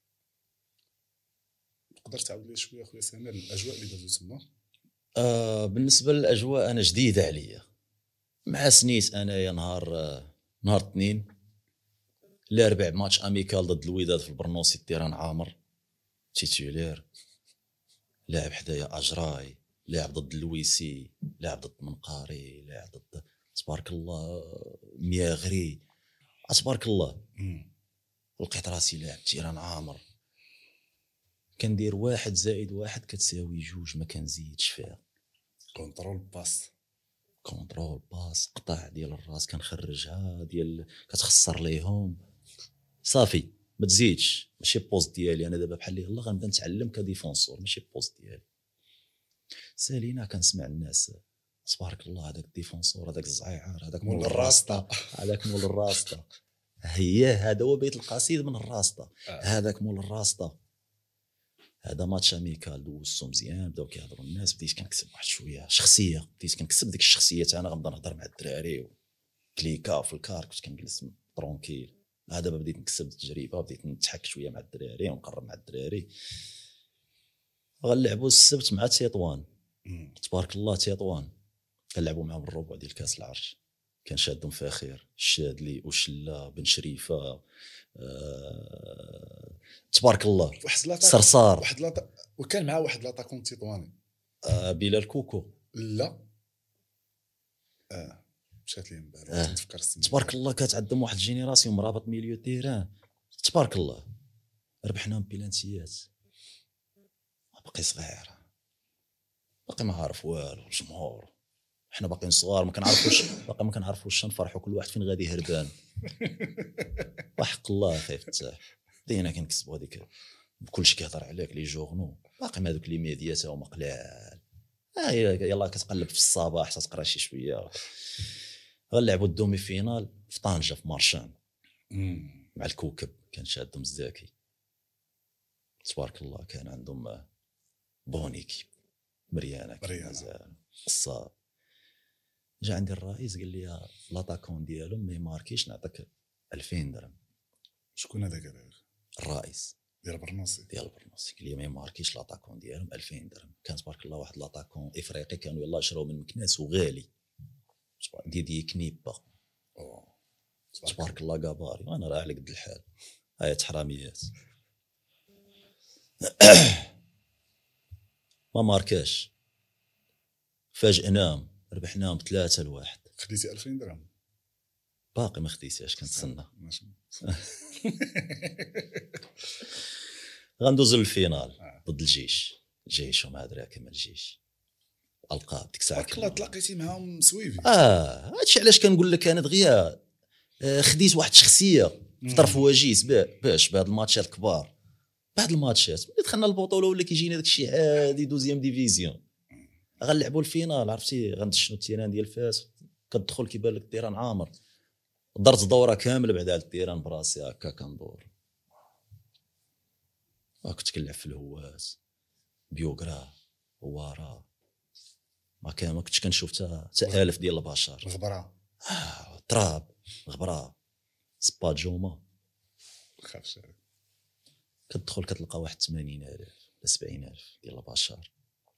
تقدر تعاود لي شويه خويا سمير الاجواء اللي دازو تما؟ بالنسبه للاجواء انا جديده عليا، مع سنيت انايا نهار اثنين الاربع ماتش اميكال ضد الوداد في البرنوسي، التيران عامر تيتولير، لاعب حدايا اجراي، لاعب ضد اللويسي، لاعب ضد منقاري، لاعب ضد تبارك الله مياغري، تبارك الله. لقيت راسي لاعب تيران عامر، كندير 1+1 كتساوي 2، ما كنزيدش فيها. كونترول باس قطع ديال الراس كنخرجها ديال كتخسر ليهم صافي ما تزيدش. ماشي بوست ديالي انا دابا بحال يلاه غنبدا نتعلم كديفونسور، ماشي بوست ديالي. سالينا كنسمع الناس تبارك الله هذاك الديفونسور، هذاك الزعيعر، هذاك مول الراسطه، هذاك مول الراسطه. هذا هو بيت القصيد من الراسطه. هذاك مول الراسطه. هذا ماتش اميكال دوزتو مزيان، بداو كيهضروا الناس، بديت كنكسب واحد شويه شخصيه، بديت كنكسب ديك الشخصيه انا غنبدا نهضر مع الدراري كليكا في الكار، كنت كنجلس ترونكيل. هذا بديت نكسب التجربه، بديت نضحك شويه مع الدراري ونقرب مع الدراري. غنلعبوا السبت مع تيطوان، تبارك الله تيطوان كنلعبوا معهم الربع ديال كاس العرش. كان شادهم فاخر الشادلي وشله بن شريفه، تبارك الله صرصار وكان معاه واحد لاطاكون تيطواني، بلال كوكو. لا مشات لي من بالي نتفكر تبارك الله. كانت عندهم واحد الجينيراسيون مرابط ميليو تيران، تبارك الله. ربحنا بلانتيات، باقي صغير، باقي ما عارف والو. الجمهور احنا باقيين صغار، ما كنعرفوش نفرحوا، كل واحد فين غادي هربان. وحق الله خايف تاح بدينا كنكسبوا هذيك بكلشي كيهضر عليك لي جورنو، باقي ما دوك لي ميديات هما قلال. يلا كتقلب في الصباح تقرا شي شويه. غنلعبوا الدومي فينال في طنجه في مارشان مع الكوكب. كان شادهم الزاكي تبارك الله، كان عندهم بونيكي مريانه مازال الصاب. جا عندي الرئيس قال لي لاطاكون ديالهم ما يماركيش نعطيك 2000 درهم. شكون هذاك الرئيس ديال البرنوسي قال لي ما يماركيش لاطاكون ديالهم 2000 درهم. كان تبارك الله واحد لاطاكون افريقي كانوا يلاه شراو من مكناس وغالي، ديدي كنيبا تبارك الله قباري. وانا راه على قد الحال هاي حراميات. ما ماركاش، فاجئناهم ربحناهم 3-1. خديتي 2000 درهم؟ باقي ما خديتهاش، كنتسنى. غندوز للفينال ضد الجيش وما ادري كما الجيش. القاب ديك الساعه كلا تلاقيتي معاهم سويفي. هادشي علاش كنقول لك انا دغيا خديت واحد الشخصيه في طرف وجيز باش بهاد الماتشات الكبار. بعد الماتشات ملي دخلنا البطوله ولا كيجينا داك الشيء عادي، دوزيام ديفيزيون غنلعبوا الفينال. عرفتي غندشنو التيران ديال فاس، كتدخل كيبان لك التيران عامر. درت دوره كامله بعد على التيران براسي هكا كندور. كنت كنلعب في الهواس بيوغرا وارا، ما كنتش كنشوف حتى 1000 ديال البشر. الغبره تراب غبره سبا جوما خافش. كتدخل كتلقى واحد 80,000 ل 70,000 ديال البشر.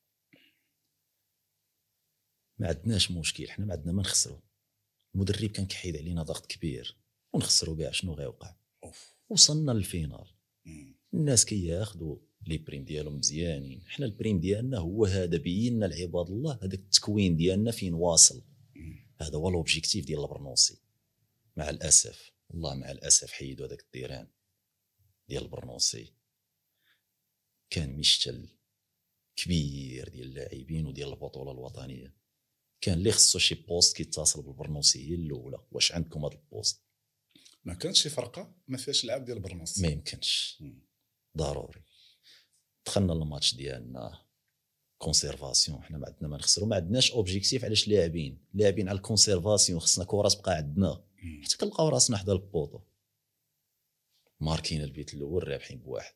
ما عندناش مشكل، حنا ما عندنا ما نخسروا. المدرب كان كيحيد علينا ضغط كبير ونخسروا كاع شنو غيوقع. وصلنا للفينال، الناس كياخذوا لي بريم ديالهم مزيانين. حنا البريم ديالنا هو هذا، بينا العباد الله هذاك التكوين ديالنا فين واصل. هذا هو لوبجيكتيف ديال البرنوسي. مع الاسف والله مع الاسف حيدوا هذاك الديران ديال البرنوسي. كان مشتل كبير ديال اللاعبين وديال البطوله الوطنيه. كان اللي خصو شي بوست كيتصل بالبرنوسي هي الاولى، واش عندكم هذا البوست؟ ما كانش شي فرقه ما فيهاش لعب ديال البرنوسي، ما يمكنش. ضروري. دخلنا الماتش ديالنا كونسيرفاسيون، حنا ما عندنا ما نخسروا، ما عندناش اوبجيكتيف. علاش لاعبين على الكونسيرفاسيون، خصنا كره تبقى عندنا حتى كنلقاو راسنا حدا البوطو. ماركين البيت الاول رابحين بواحد.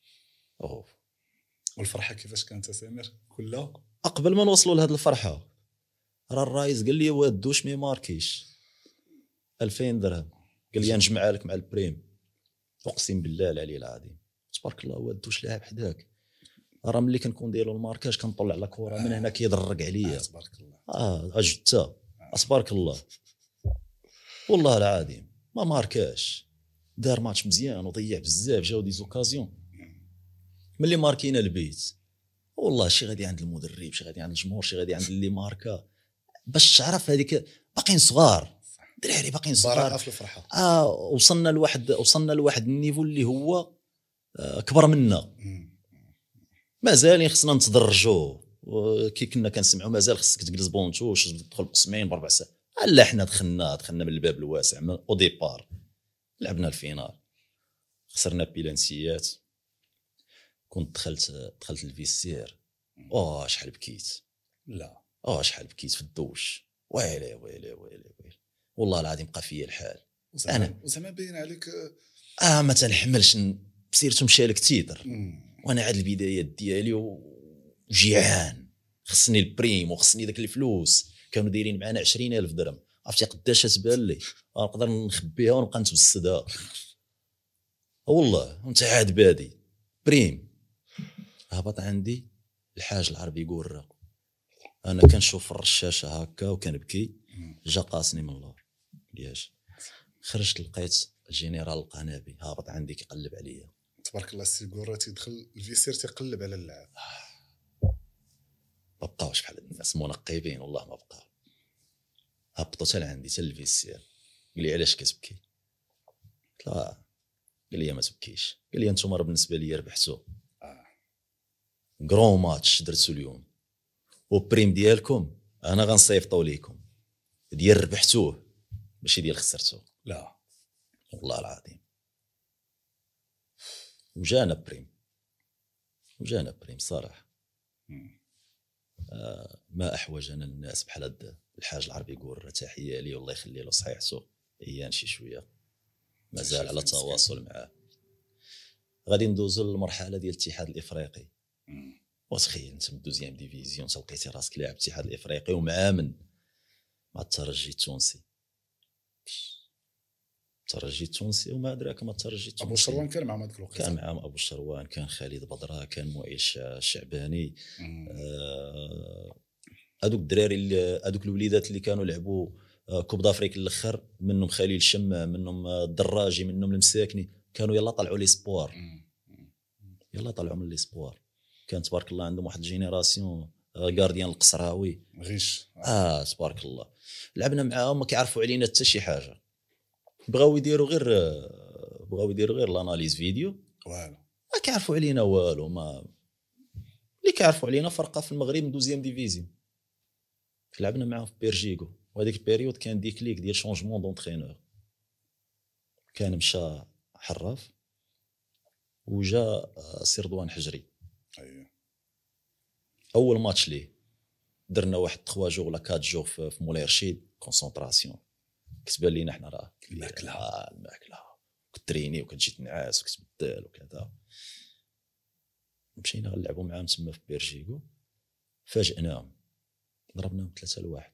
والفرحه كيفاش كانت سمير؟ كلها قبل ما نوصلوا لهاد الفرحه راه الرئيس قال لي وادوش مي ماركيش 2000 درهم. قال لي نجمع لك مع البريم. اقسم بالله العلي العظيم تبارك الله وادوش لاعب حداك. راه ملي كنكون دايروا الماركاج كنطلع على كره من هنا كيضرق عليا. تبارك الله. اجدتها تبارك الله والله العظيم. ما ماركاش، دار ماتش مزيان وضيع بزاف، جاو دي زوكازيون. ملي ماركينا البيت والله شي غادي عند المدرب، شي غادي عند الجمهور، شي غادي عند اللي ماركا، باش تعرف هذيك باقيين صغار دراري، باقيين براءة صغار. في الفرحه. وصلنا لواحد النيفو اللي هو كبر منا، مازال خصنا نتدرجوا. كي كنا كنسمعوا مازال خصك تجلس بونتوش تدخل بقسمين ب4 ساعات. لا حنا دخلنا من الباب الواسع من او ديبار، لعبنا الفينال، خسرنا بيلانسيات. كنت دخلت الفيستير، شحال بكيت، لا شحال بكيت في الدوش، ويلي ويلي ويلي ويلي، والله العظيم بقى فيا الحال. انا وزعما باين عليك ما تنحملش سيرتو مشى لك تيدر، وانا عاد البدايات ديالي وجيعان، خصني البريم وخصني داك الفلوس. كانوا دايرين معنا 20,000 درهم، عرفتي قداش تبان لي؟ نقدر نخبيها ونبقى نتبسدها والله. وانت عاد بادي بريم. هبط عندي الحاج العربي قرة، انا كنشوف الرشاشه هكا وكنبكي. جا قاسني من اللور ليش خرجت، لقيت الجنرال القنابي هابط عندي كيقلب عليا. تبارك الله السي قرة تيدخل الفيسير تيقلب على اللعب. ما بقاوش بحال الناس منقبين، والله ما بقاو. هبطوا حتى لعندي حتى الفيسير، قال لي علاش كتبكي؟ قلت له قال لي ما تبكيش. قال لي انتم راه بالنسبه لي ربحتوا كرون ماتش درتو اليوم، وبريم ديالكم انا غنصيفطوا ليكم، ديال ربحتوه ماشي ديال خسرتوه. لا والله العظيم. وجانا بريم صراحه. ما احوجنا الناس بحال هاد الحاج العربي يقول تحيه لي والله يخلي له صحيحته، ايان شي شويه مازال على تواصل معاه. غادي ندوزو للمرحله ديال الاتحاد الافريقي. وتخيل انت من دوزيام ديفيزيون تلقيتي راسك لاعب الاتحاد الافريقي ومعامن مع الترجي التونسي. الترجي التونسي وما ادراك ما الترجي التونسي. ابو شروان كان معهم هذيك الوقت؟ كان معهم ابو شروان، كان خالد بدره، كان معيل الشعباني. هذوك الدراري هذوك الوليدات اللي كانوا لعبوا كوب دافريك الاخر، منهم خليل الشمام، منهم الدراجي، منهم المساكني، كانوا يلا طلعوا لي سبوار، يلا طلعوا من لي سبوار. كان تبارك الله عندهم واحد الجينيراسيون غارديان القصراوي غيش. تبارك الله. لعبنا معاهم ما كيعرفوا علينا حتى شي حاجه، بغاو يديروا غير الاناليز فيديو، والو ما كيعرفوا علينا والو. ما اللي كيعرفوا علينا فرقه في المغرب من دوزيام ديفيزيون. لعبنا معاهم في بيرجيكو، وهذيك البيريود كان ديكليك ديال شونجمون دونترينور. كان مشى حراف وجا سي رضوان حجري. اييه اول ماتش ليه درنا واحد 3 جور ولا 4 جور في مولاي رشيد كونسونطراسيون. كتبان لينا حنا راه الماكله كتريني وكتجي تنعاس وكتبدل وكذا. مشينا غنلعبوا معاهم تما في بيرجيكو، فاجئناهم ضربناهم 3-1.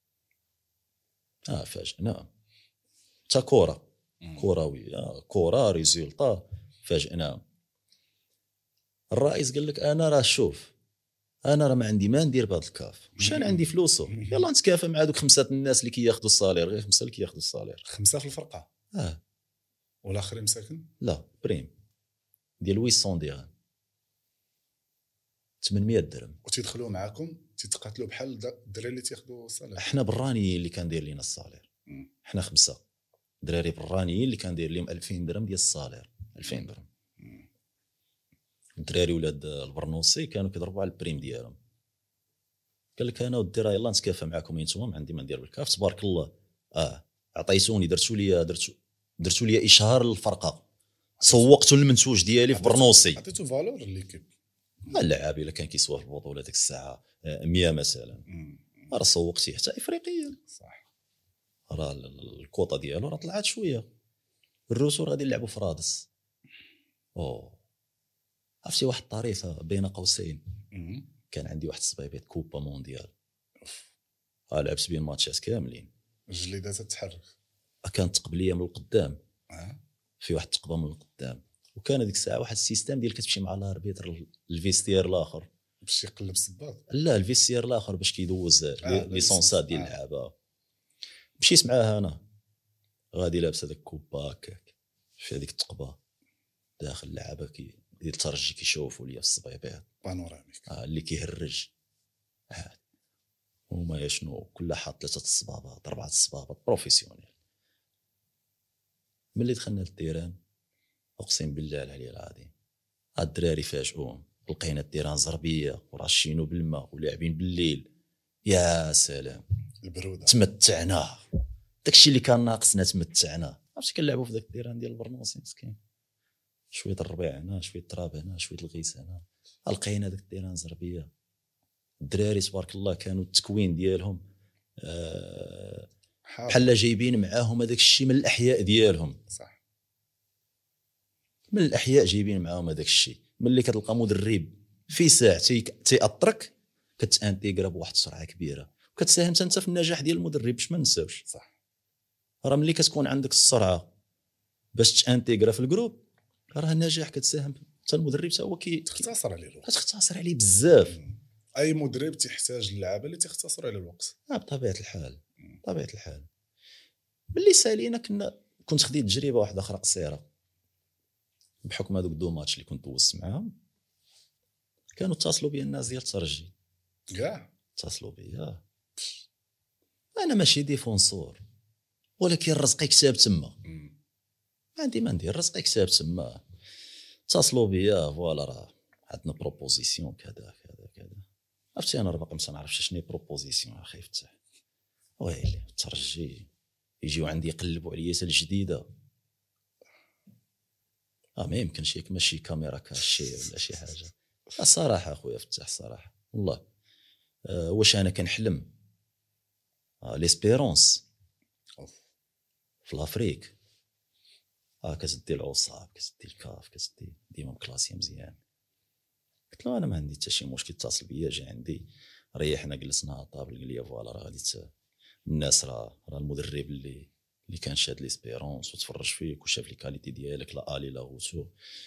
فاجئناهم تا كروي كره ريزولطا، فاجئناهم. الرئيس قال لك انا راه شوف، انا راه ما عندي ما ندير بهذا الكاف، واش انا عندي فلوسه، يلا نتكافى مع دوك 5 الناس اللي كياخذوا الصالير، غير 5 اللي كياخذوا الصالير. 5 في الفرقه والاخرين مساكن. لا بريم ديال 800 درهم، 800 درهم. وتيدخلوا معاكم تيتقاتلوا بحال الدراري اللي تياخذوا الصالير. احنا براني اللي كان داير لينا الصالير، احنا 5 دراري برانيين اللي كان داير لهم 2000 درهم ديال الصالير، 2000 درهم. الدراري ولاد البرنوسي كانوا كيضربوا على البريم ديالهم. قال لك انا ودي راه يلا نتكافى معكم انتم، ما عندي ما ندير بالكاف. تبارك الله عطيتوني درتوا لي اشهار للفرقه، سوقتوا المنتوج ديالي في برنوسي، عطيتو فالور ليكيب. اللاعب الا كان كيسوا في البطوله ديك الساعه 100 مثلا، راه سوقتيه حتى افريقيا. صح، راه الكوطه ديالو راه طلعت شويه. الروسو غادي يلعبوا في رادس. عرفتي واحد الطريفه بين قوسين، كان عندي واحد الصبيبيط كوبا مونديال، لعبت بين ماتشات كاملين، الجليدات تتحرك. كانت تقبليه من القدام، في واحد تقبه من القدام، وكان ديك الساعه واحد السيستم ديال كتمشي مع الاربيتر الفيستير الاخر باش يقلب الصباط. لا الفيستير الاخر باش كيدوز ليسونسات ديال اللعابه. مشيت معاه انا غادي لابس هذاك كوبا هكاك في هذيك التقبه، داخل اللعابه ديال الترجي كيشوفوا ليا في الصبيبيط بانوراميك. اللي كيهرج هما شنو كل حاط 3 الصبابات 4 الصبابات بروفيسيونيل. ملي دخلنا للتيران اقسم بالله العلي العظيم الدراري فاجئون، لقينا التيران زربيه وراشينو بالماء ولاعبين بالليل. يا سلام البروده تمتعنا، داكشي اللي كان ناقصنا تمتعنا. عرفتي كنلعبوا في داك التيران ديال البرنوسي مسكين، شويه الربيع هنا شويه التراب هنا شويه الغيس هنا. لقينا داك التيران زربيه، الدراري تبارك الله كانوا التكوين ديالهم بحال جايبين معاهم هذاك الشيء من الاحياء ديالهم. صح، من الاحياء جايبين معاهم هذاك الشيء. ملي كتلقى مدرب في ساعه تيأطرك كتانتيغرا بواحد السرعه كبيره وكتساهم انت في النجاح ديال المدرب. باش ما نساوش صح، راه ملي كتكون عندك السرعه باش تانتيغرا في الجروب راه النجاح كتساهم حتى المدرب حتى هو تختصر عليه الوقت، كتختصر عليه بزاف. اي مدرب تحتاج اللعابه اللي تختصر على الوقت. بطبيعه الحال بطبيعه الحال. ملي سالينا كنت خديت تجربه واحده اخرى قصيره بحكم هذوك 2 ماتش اللي كنت دوزت معاهم. كانوا اتصلوا بيا الناس ديال الترجي كاع اتصلوا بيا. انا ماشي ديفونسور ولكن رزقي كتاب تما، ما ندير رزقي كتاب تما. اتصلوا بيا فوالا راه عندنا بروبوزيسيون كذا كذا كذا. عرفتي انا راه باقي ما نعرفش شنو هي بروبوزيسيون اخي فتح. ويلي الترجي يجيو عندي يقلبوا عليا سال جديده. ما يمكنش ياك ماشي كاميرا كاشي ولا شي حاجه. الصراحه اخويا فتح الصراحه والله واش انا كنحلم ليسبيرونس في لافريك كتدي العصاب كتدي الكاف كتدي ديما مكلاسي مزيان. قلت له انا ما عندي حتى شي مشكل. اتصل بيا جا عندي ريحنا جلسنا على الطابل قال لي فوالا راه غادي الناس راه المدرب اللي كان شاد ليسبيرونس وتفرج فيك وشاف لي كاليتي ديالك لا الي لا غوتو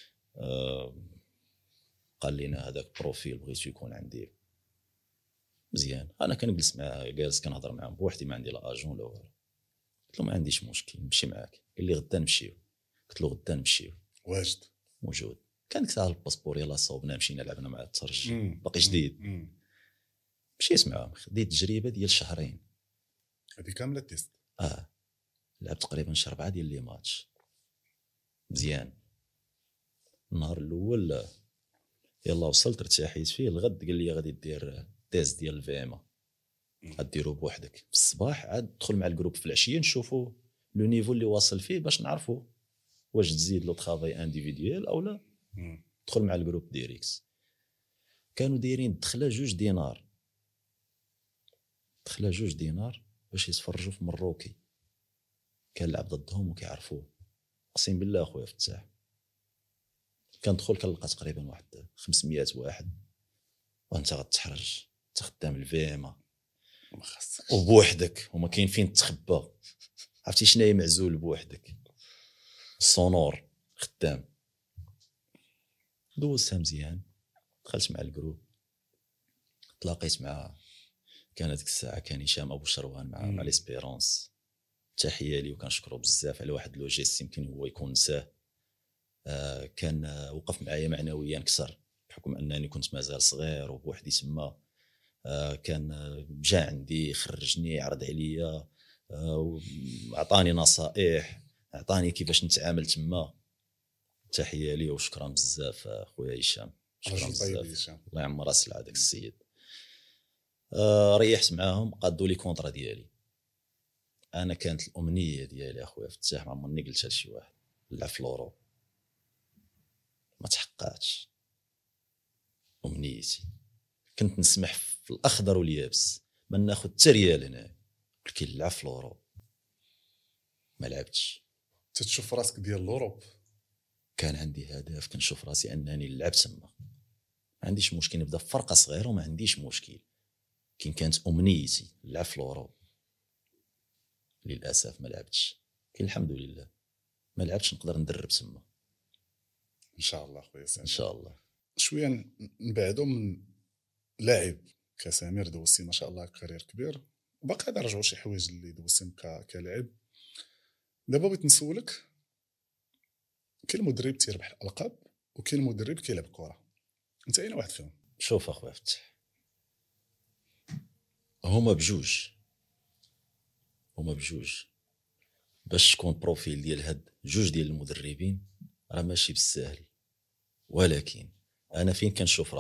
قال لنا هذاك بروفيل بغيتو يكون عندي مزيان. انا كنجلس معاه جالس كنهضر معاه بوحدي ما عندي لا اجون لا والو. قلت له ما عنديش مشكل نمشي معاك. قال لي غدا نمشيو. قلت له غدا نمشيو. واجد موجود. كان كتاع الباسبور يلاه صوبنا مشينا لعبنا مع الترجي باقي جديد. مشيت معاهم خديت تجربه ديال شهرين هذه كامله تيست. لعبت تقريبا 4 ديال لي ماتش مزيان. النهار الاول يلا وصلت ارتاحيت فيه. الغد قال لي غادي دير تيست ديال الفيما غديرو بوحدك في الصباح عاد دخل مع الجروب في العشيه نشوفوا لو نيفو اللي واصل فيه باش نعرفوا واش تزيد لو طرافاي انديفيديوال او لا. دخل مع الجروب ديريكس. كانوا دايرين دخله 2 دينار دخله 2 دينار باش يتفرجوا في مروكي كان لعب ضدهم وكيعرفوه. اقسم بالله اخويا فتاح كندخل كنلقى تقريبا واحد 500 واحد وانت غتحرج تخدم الفيما وبوحدك وما كاين فين تخبى. عرفتي شنو معزول بوحدك الصونور خدام. دوزتها مزيان. دخلت مع الجروب تلاقيت مع كان هذيك الساعه كان هشام ابو شروان مع ليسبيرونس. تحيه لي وكنشكرو بزاف على واحد لو جيست يمكن هو يكون نساه. كان وقف معايا معنويا اكثر بحكم انني كنت مازال صغير وبوحدي تما. كان جا عندي خرجني عرض عليا عطاني نصائح عطاني كيفاش نتعامل تما. تحيه لي وشكرا بزاف خويا هشام. شكرا بزاف الله يعمر راس هذاك السيد. ريحت معاهم قادوا لي كونطرا ديالي. انا كانت الامنيه ديالي اخويا فتاح ما عمرني قلتها لشي واحد نلعب في لورو ما تحققاتش. امنيتي كنت نسمح في الاخضر واليابس ما ناخذ حتى ريال هنا ولكن نلعب في لورو ما لعبتش. تتشوف راسك ديال لوروب؟ كان عندي هدف كنشوف راسي انني نلعب تما ما عنديش مشكل نبدا في فرقه صغيره وما عنديش مشكل. كانت امنيتي نلعب في لورو. للاسف ما لعبتش لكن الحمد لله ما لعبتش نقدر ندرب تما ان شاء الله خويا سامر. ان شاء الله. شويه نبعدوا من لاعب كسامير دوزتي ما شاء الله كارير كبير وباقي غادي نرجعوا شي حوايج اللي دوزتيهم كلاعب. دابا بغيت نسولك كاين مدرب تيربح الالقاب وكاين مدرب كيلعب كره، انت اين واحد فيهم؟ شوف اخويا فتح، هما بجوج باش تكون بروفيل ديال هاد جوج ديال المدربين راه ماشي بالساهل. ولكن انا فين كنشوف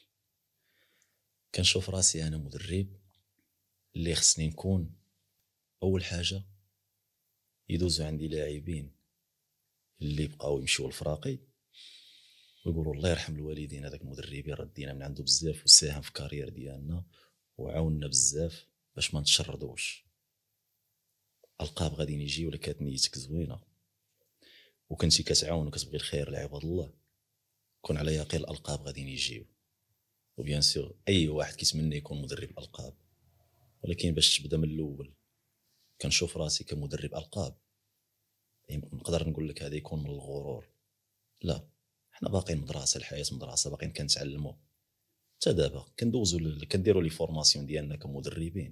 راسي انا مدرب اللي خصني نكون اول حاجه يدوزوا عندي لاعبين اللي بقاو يمشيو الفراقي ويقولوا الله يرحم الوالدين، هذاك المدربين ردينا من عنده بزاف وساهم في كارير ديالنا وعاوننا بزاف باش ما نتشردوش. القاب غادي يجي ولا كانت نيتك زوينه وكنتي كتعاون وكتبغي الخير لعباد الله، كون على يقين الالقاب غادي يجيو. وبيان سور اي واحد كيتمنى يكون مدرب القاب، ولكن باش تبدا من الاول كنشوف راسي كمدرب القاب نقدر نقول لك هذا يكون من الغرور. لا، حنا باقيين مدرسه، الحياه مدرسه، باقيين كنتعلموا. حتى دابا كندوزوا كنديروا لي فورماسيون ديالنا كمدربين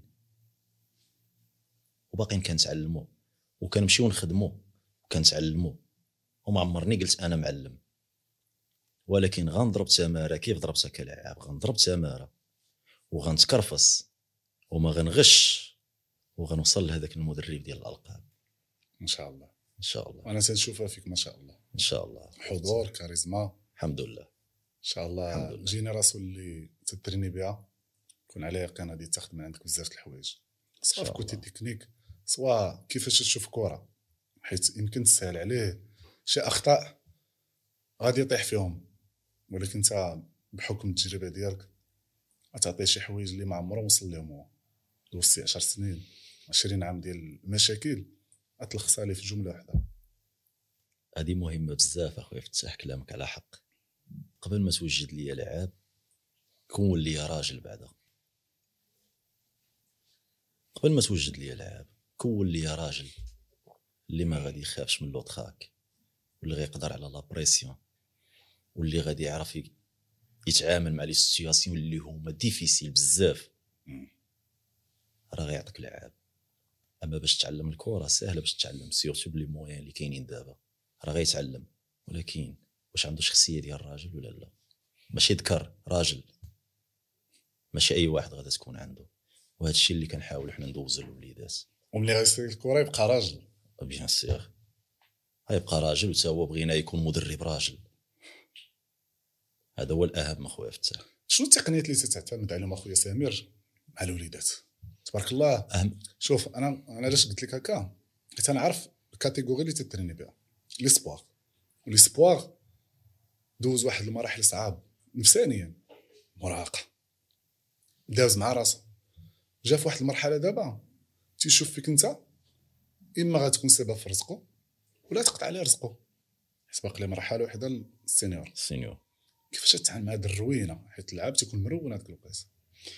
وباقيين كنتعلموا وكنمشيو نخدموا وكنتعلموا. وما عمرني قلت انا معلم، ولكن غنضرب تماره كيف ضربتها كلاعب، غنضرب تماره وغنتكرفص وما غنغش وغنوصل لهذاك المدرب ديال الالقاب ان شاء الله. ان شاء الله. وانا تنشوفها فيك ما شاء الله، ان شاء الله. حضور، كاريزما، الحمد لله. ان شاء الله. جينيراسيون اللي تدرني بها كون على يقين غادي تاخذ من عندك بزاف د الحوايج، سواء في كوتي تكنيك سواء كيفاش تشوف كره، حيت يمكن تسهل عليه شي اخطاء غادي يطيح فيهم، ولكن انت بحكم التجربه ديالك غتعطيه شي حوايج اللي ما عمره وصل لهم هو. دوزتي 10 سنين 20 عام ديال المشاكل غتلخصها لي في جمله واحده. هذه مهمه بزاف اخويا فتح، كلامك على حق. قبل ما توجد لي لعاب كون لي راجل، بعدا قبل ما توجد لي لعاب كون لي راجل اللي ما غادي يخافش من لوطخاك، واللي غيقدر على لا بريسيون، واللي غادي يعرف يتعامل مع لي سيتوياسيون اللي هما ديفيسيل بزاف، راه غيعطيك لعاب. اما باش تعلم الكره سهله، باش تتعلم سيرتو بلي موين اللي كاينين دابا راه غيتعلم، ولكن واش عنده شخصيه ديال الراجل ولا لا؟ ماشي ذكر راجل، ماشي اي واحد غادي تكون عنده. وهذا الشيء اللي كنحاول حنا ندوزو للوليدات. وملي غيصير الكره يبقى راجل، بيان سيغ غيبقى راجل، وتا هو بغينا يكون مدرب راجل. هذا هو الاهم اخويا فتح. شنو التقنيات اللي تتعتمد عليهم اخويا سمير مع الوليدات؟ تبارك الله. أهم. شوف انا علاش قلت لك هكا، حيت انا عارف الكاتيجوري اللي تتريني بها، لي سبوار دوز واحد المراحل صعاب نفسانيا، مراهقه، داز مع راسو، جا في واحد المرحله دابا تيشوف فيك انت اما غتكون سبب في رزقه ولا تقطع عليه رزقه، حيت باقي ليه مرحله واحده السينيور. كيفاش تتعامل مع هاد الروينه، حيت اللعاب تيكون مرون هذيك الوقيته؟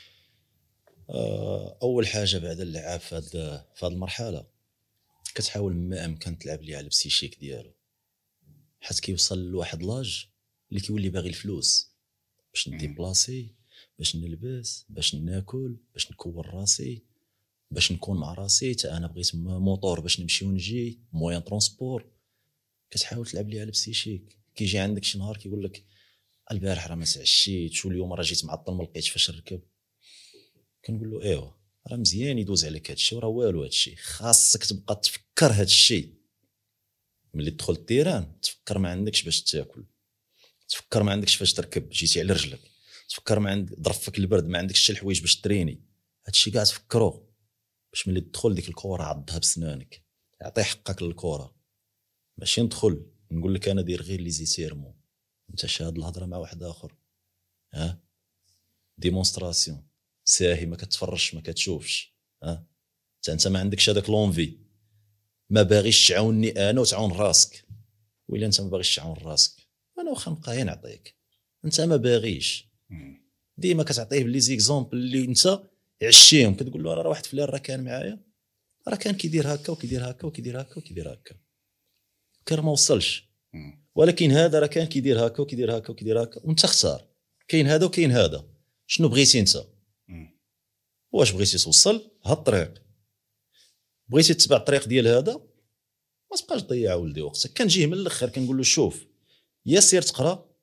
اول حاجه بعد اللعاب في هاد المرحله كتحاول ما امكن تلعب ليه على البسيشيك ديالو، حيت كيوصل لواحد لاج اللي كيولي باغي الفلوس باش ندي بلاصي، باش نلبس، باش ناكل، باش نكون راسي، باش نكون مع راسي. تا انا بغيت موطور باش نمشي ونجي، موين ترونسبور. كتحاول تلعب ليه على البسيشيك. كيجي عندك شي نهار كيقول لك البارح راه ما تعشيتش واليوم راه جيت معطل ما لقيتش فاش نركب. كنقول له ايوا راه مزيان يدوز عليك هادشي وراه والو هادشي، خاصك تبقى تفكر هادشي ملي تدخل التيران. تفكر ما عندكش باش تاكل، تفكر ما عندكش فاش تركب، جيتي على رجلك، تفكر ما عندك ضرفك البرد، ما عندكش حتى الحوايج باش تريني. هادشي كاع تفكرو باش ملي تدخل ديك الكره عضها بسنانك، اعطي حقك للكره. ماشي ندخل نقول لك انا دير غير لي زيتيرمون انت شاد الهضره مع واحد اخر، ها ديمونستراسيون ساهي، ما كتفرجش ما كتشوفش، ها انت ما عندكش هذاك لونفي، ما باغيش تعاونني انا وتعاون راسك. ولا انت ما باغيش تعاون راسك، انا واخا نبقى نعطيك، انت ما باغيش. ديما كتعطيه لي زيكزامبل اللي انت عشيهم، كتقول له راه واحد فلان راه كان معايا، راه كان كيدير هكا وكيدير هكا وكيدير هكا وكيدير هكا، كان ما وصلش، ولكن هذا راه كان كيدير هكا وكيدير هكا وكيدير هكا وانت اختار. كاين هذا وكاين هذا، شنو بغيتي انت؟ واش بغيتي توصل هاد الطريق، بغيتي تتبع الطريق ديال هذا، ما تبقاش تضيع ولدي وقتك. كنجيه من الاخر كنقول له شوف، يا سير تقرا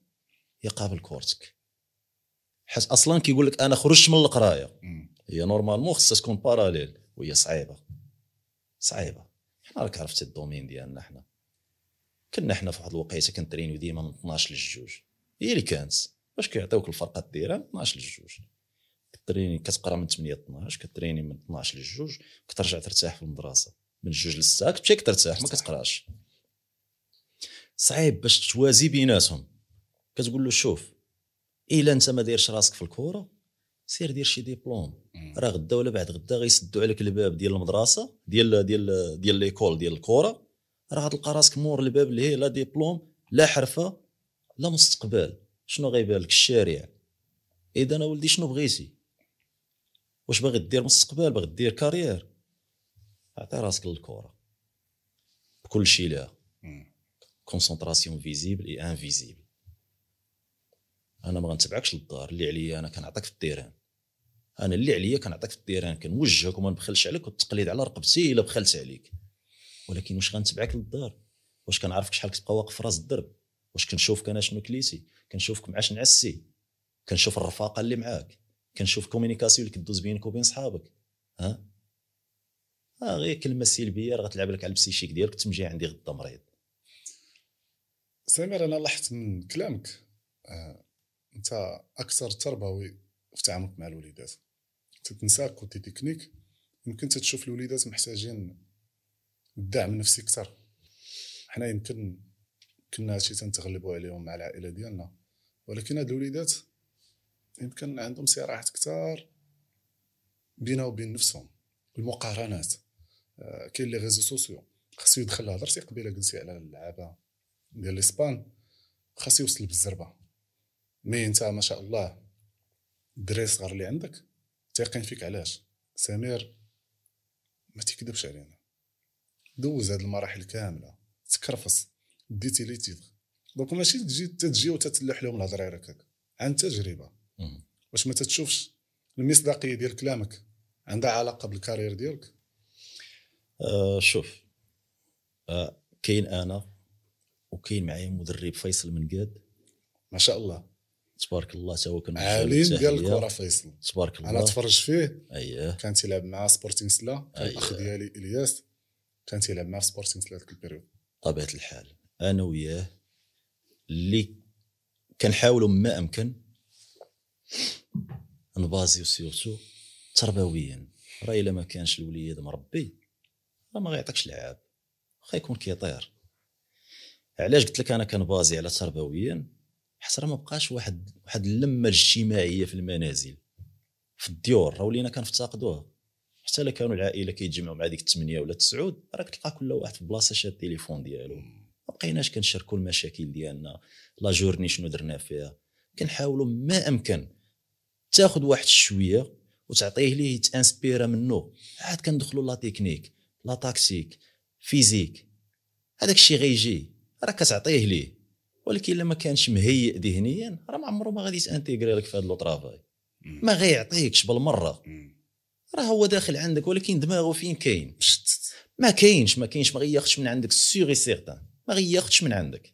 يقابل كورتك. حيت اصلا كيقول لك انا خرجت من القرايه، هي نورمالمون خصها تكون باراليل وهي صعيبه. حنا راك عرفتي الدومين ديالنا، حنا في واحد الوقيته كنترينيو ديما من 12 للجوج، هي اللي كانت باش كيعطيوك الفرقه ديرها 12 للجوج. كتريني كتقرا من 8 ل 12، كتريني من 12 للجوج، كترجع ترتاح في المدرسه من 2 ل6 كتمشي كترتاح ما كتقراش. صعيب باش توازي بيناتهم. كتقول له شوف الا انت ما دايرش راسك في الكره سير دير شي ديبلوم، راه غدا ولا بعد غدا غيسدوا عليك الباب ديال المدرسه ديال ليكول ديال الكره، راه غتلقى راسك مور الباب اللي هي لا ديبلوم لا حرفه لا مستقبل. شنو غيبان لك الشارع؟ اذا انا ولدي شنو بغيتي؟ واش باغي دير مستقبل، باغي دير كارير؟ عطي راسك للكره بكل شيء لها. كونسونطراسيون فيزيبل اي انفيزيبل. انا ما غنتبعكش للدار، اللي عليا انا كنعطيك في التيران، انا اللي عليا كنعطيك في التيران، كنوجهك وما نبخلش عليك والتقليد على رقبتي الا بخلت عليك. ولكن واش غنتبعك للدار؟ واش كنعرفك شحال كتبقى واقف في راس الدرب؟ واش كنشوفك انا شنو كليتي؟ كنشوفك مع شنو نعسي؟ كنشوف الرفاقه اللي معاك؟ كنشوف كومونيكاسيون اللي كدوز بينك وبين صحابك؟ غير كلمه سلبيه راه غتلعب لك على البسيشيك ديالك، تمجي عندي غدا مريض. سمير انا لاحظت من كلامك انت اكثر تربوي في تعاملك مع الوليدات، تتنسى كوتي تكنيك. يمكن تشوف الوليدات محتاجين الدعم النفسي اكثر. حنا يمكن كنا شي تنتغلبوا عليهم مع العائله ديالنا، ولكن هاد الوليدات يمكن عندهم صراعات كثار بينه وبين نفسهم، المقارنات. كاين لي ريزو سوسيو خاصو يدخل. هضرتي قبيله قلتي على اللعابه ديال الاسبان، خاصو يوصل بالزربه. مي انت ما شاء الله الدري صغار اللي عندك تيقين فيك. علاش سمير ما تكذبش علينا؟ دوز هاد المراحل كامله، تكرفص، ديتي لي تيدغ. دونك ماشي تجي وتتلح لهم الهضره هكاك عن تجربه. واش ما تتشوفش المصداقيه ديال كلامك عندها علاقه بالكارير ديالك؟ شوف، كاين انا وكاين معايا مدرب فيصل منقاد ما شاء الله تبارك الله، تا هو كنوجه له عالم ديال التحيه. الكره فيصل تبارك الله. انا تفرج فيه. اييه كان تيلعب مع سبورتينغ سلا، كان الاخ ديالي الياس كان تيلعب مع سبورتينغ سلا ديك البيريود. طبيعه الحال انا وياه اللي كنحاولوا ما امكن نبازيو سيرتو تربويا. راه الا ما كانش الوليد مربي راه ما غيعطيكش لعاب، واخا يكون كيطير. علاش قلت لك انا كنبازي على تربويا؟ حيت راه ما بقاش واحد اللمه الاجتماعيه في المنازل في الديور، راه ولينا كنفتقدوها. حتى الا كانوا العائله كيتجمعوا مع ديك 8 ولا 9 راك تلقى كل واحد في بلاصه شاد التليفون ديالو. ما بقيناش كنشاركوا المشاكل ديالنا، لا جورني شنو درنا فيها. كنحاولوا ما امكن تاخذ واحد شويه وتعطيه ليه يتانسبيرا منه، عاد كندخلوا لا تكنيك لا تاكتيك فيزيك، هذاك الشيء غيجي راه كتعطيه ليه. ولكن الا ما كانش مهيئ ذهنيا راه ما عمره ما غادي يتانتيغري لك في هذا لو طرافاي، ما غيعطيكش بالمره. راه هو داخل عندك ولكن دماغه فين كاين؟ ما كاينش ما غياخدش من عندك سيغي سيغتان، ما غياخدش من عندك.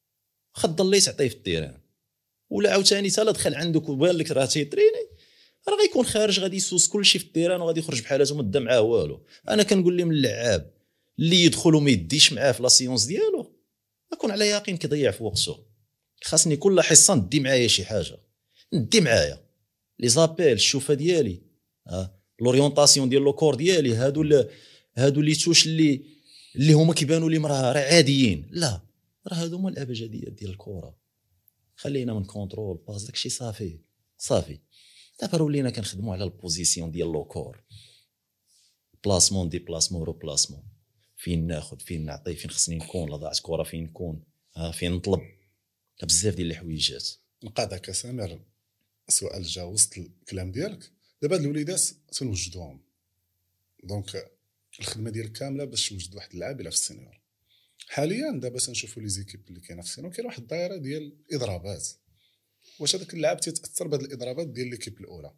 خد اللي تعطيه في التيران، ولا عاوتاني حتى لا دخل عندك وبان لك راه تيتريني راه غيكون خارج غادي يسوس كلشي في التيران وغادي يخرج بحالته ما دا معاه والو. انا كنقول لهم اللعاب اللي يدخل وما يديش معاه في لا سيونس ديالو اكون على يقين كيضيع في وقته. خاصني كل حصه ندي معايا شي حاجه، ندي معايا لي زابيل الشوفه ديالي، لوريونطاسيون ديال لو كور ديالي. هادو اللي توش اللي هما كيبانوا لي راه عاديين، لا راه هادو هما الابجديات ديال الكره. خلينا من كونترول باس داكشي صافي. دابا ولينا كنخدموا على البوزيسيون ديال لو كور، بلاسمون دي بلاسمون رو بلاسمون، فين ناخذ فين نعطي فين خصني نكون، لا ضاعت كره فين نكون، فين نطلب، بزاف ديال الحويجات. نقاطعك سامر، سؤال جا وسط الكلام ديالك. دابا هاد الوليدات تنوجدوهم، دونك الخدمه ديالك كامله باش توجد واحد اللاعب الى في السينيور. حاليا دابا تنشوفوا لي زيكيب اللي كاينه في السينيور، كاين واحد الدائره ديال الاضرابات. واش هذاك اللاعب تيتاثر بهاد الاضرابات ديال ليكيب الاولى؟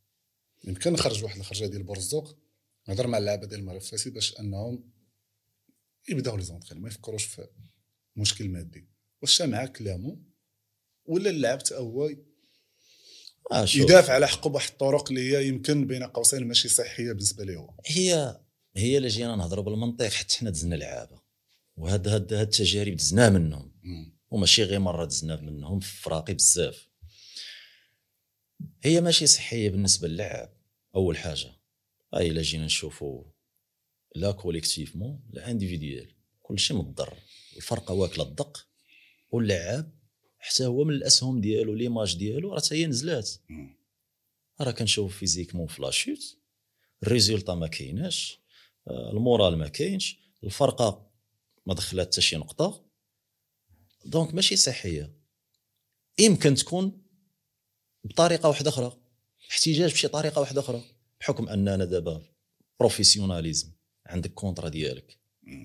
يمكن نخرج واحد الخرجه ديال بورزوق، نهضر مع اللعابه ديال المغرب فاسي باش انهم يبداو لي زونطرين ما يفكروش في مشكل مادي. واش مع كلامو ولا اللاعب حتى هو شوف، يدافع على حقه بواحد الطرق اللي هي يمكن بين قوسين ماشي صحيه بالنسبه ليه هو؟ هي الا جينا نهضروا بالمنطق، حتى حنا دزنا لعابه، وهاد التجارب دزنا منهم، وماشي غير مره دزنا منهم في فراقي بزاف. هي ماشي صحيه بالنسبه للعاب. اول حاجه الا جينا نشوفوا لا كوليكتيفمون لا انديفيديوال، كلشي مضر، الفرقه واكله الدق، واللعاب حتى هو من الاسهم ديالو ليماج ديالو راه هي نزلات. راه كنشوف فيزيكمون فلاشوت، الريزولطا ما كايناش، المورال ما كاينش، الفرقه ما دخلات حتى شي نقطه، دونك ماشي صحيه. يمكن تكون بطريقه واحده اخرى، احتجاج بشي طريقه واحده اخرى، بحكم اننا دابا بروفيسيوناليزم، عندك كونطرا ديالك.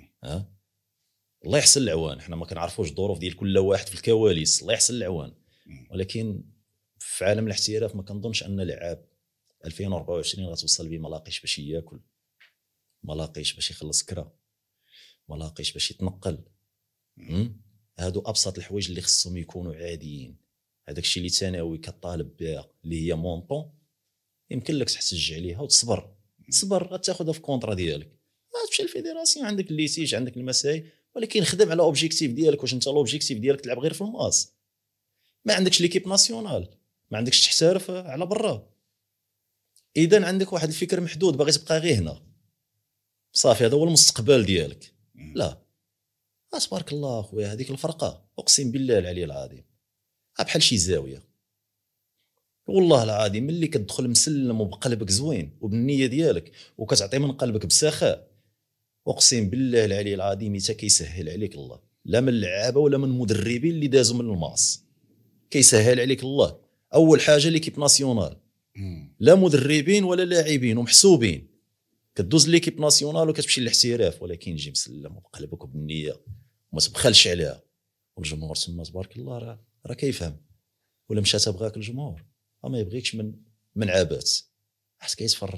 الله يحسن العوان، حنا ما كنعرفوش الظروف ديال كل واحد في الكواليس، الله يحسن العوان. ولكن في عالم الاحتراف ما كنظنش ان لعاب 2024 غتوصل بيه ما لاقيش باش ياكل، ما لاقيش باش يخلص كرا، ما لاقيش باش يتنقل. هادو ابسط الحوايج اللي خصهم يكونوا عاديين. هذاك الشيء اللي ثانوي كطالب بها اللي هي مونطون، يمكن لك تحتج عليها وتصبر، غتاخذها في كونطرا ديالك، ما تمشي للفيدراسيون، عندك الليتيج، عندك المسائل، ولكن خدم على اوبجيكتيف ديالك. واش انت الاوبجيكتيف ديالك تلعب غير في الماس؟ ما عندكش ليكيب ناسيونال، ما عندكش تحترف على برا، اذا عندك واحد الفكر محدود باغي تبقى غير هنا، صافي هذا هو المستقبل ديالك. لا تبارك الله اخويا، هذيك الفرقه اقسم بالله العلي العظيم بحال شي زاويه، والله العظيم ملي كتدخل مسلم وبقلبك زوين وبالنيه ديالك وكتعطي من قلبك بسخاء، اقسم بالله العلي العظيم حتى كيسهل عليك الله، لا من اللعابه ولا من المدربين اللي دازوا من الماس، كيسهل عليك الله. اول حاجه ليكيب ناسيونال، لا مدربين ولا لاعبين ومحسوبين، كدوز ليكيب ناسيونال وكتمشي للاحتراف، ولكن جي مسلم وبقلبك وبالنيه وما تبخلش عليها، والجمهور تما تبارك الله راه كيفهم. ولا مشى تبغاك الجمهور ما يبغيكش من عابات، حيت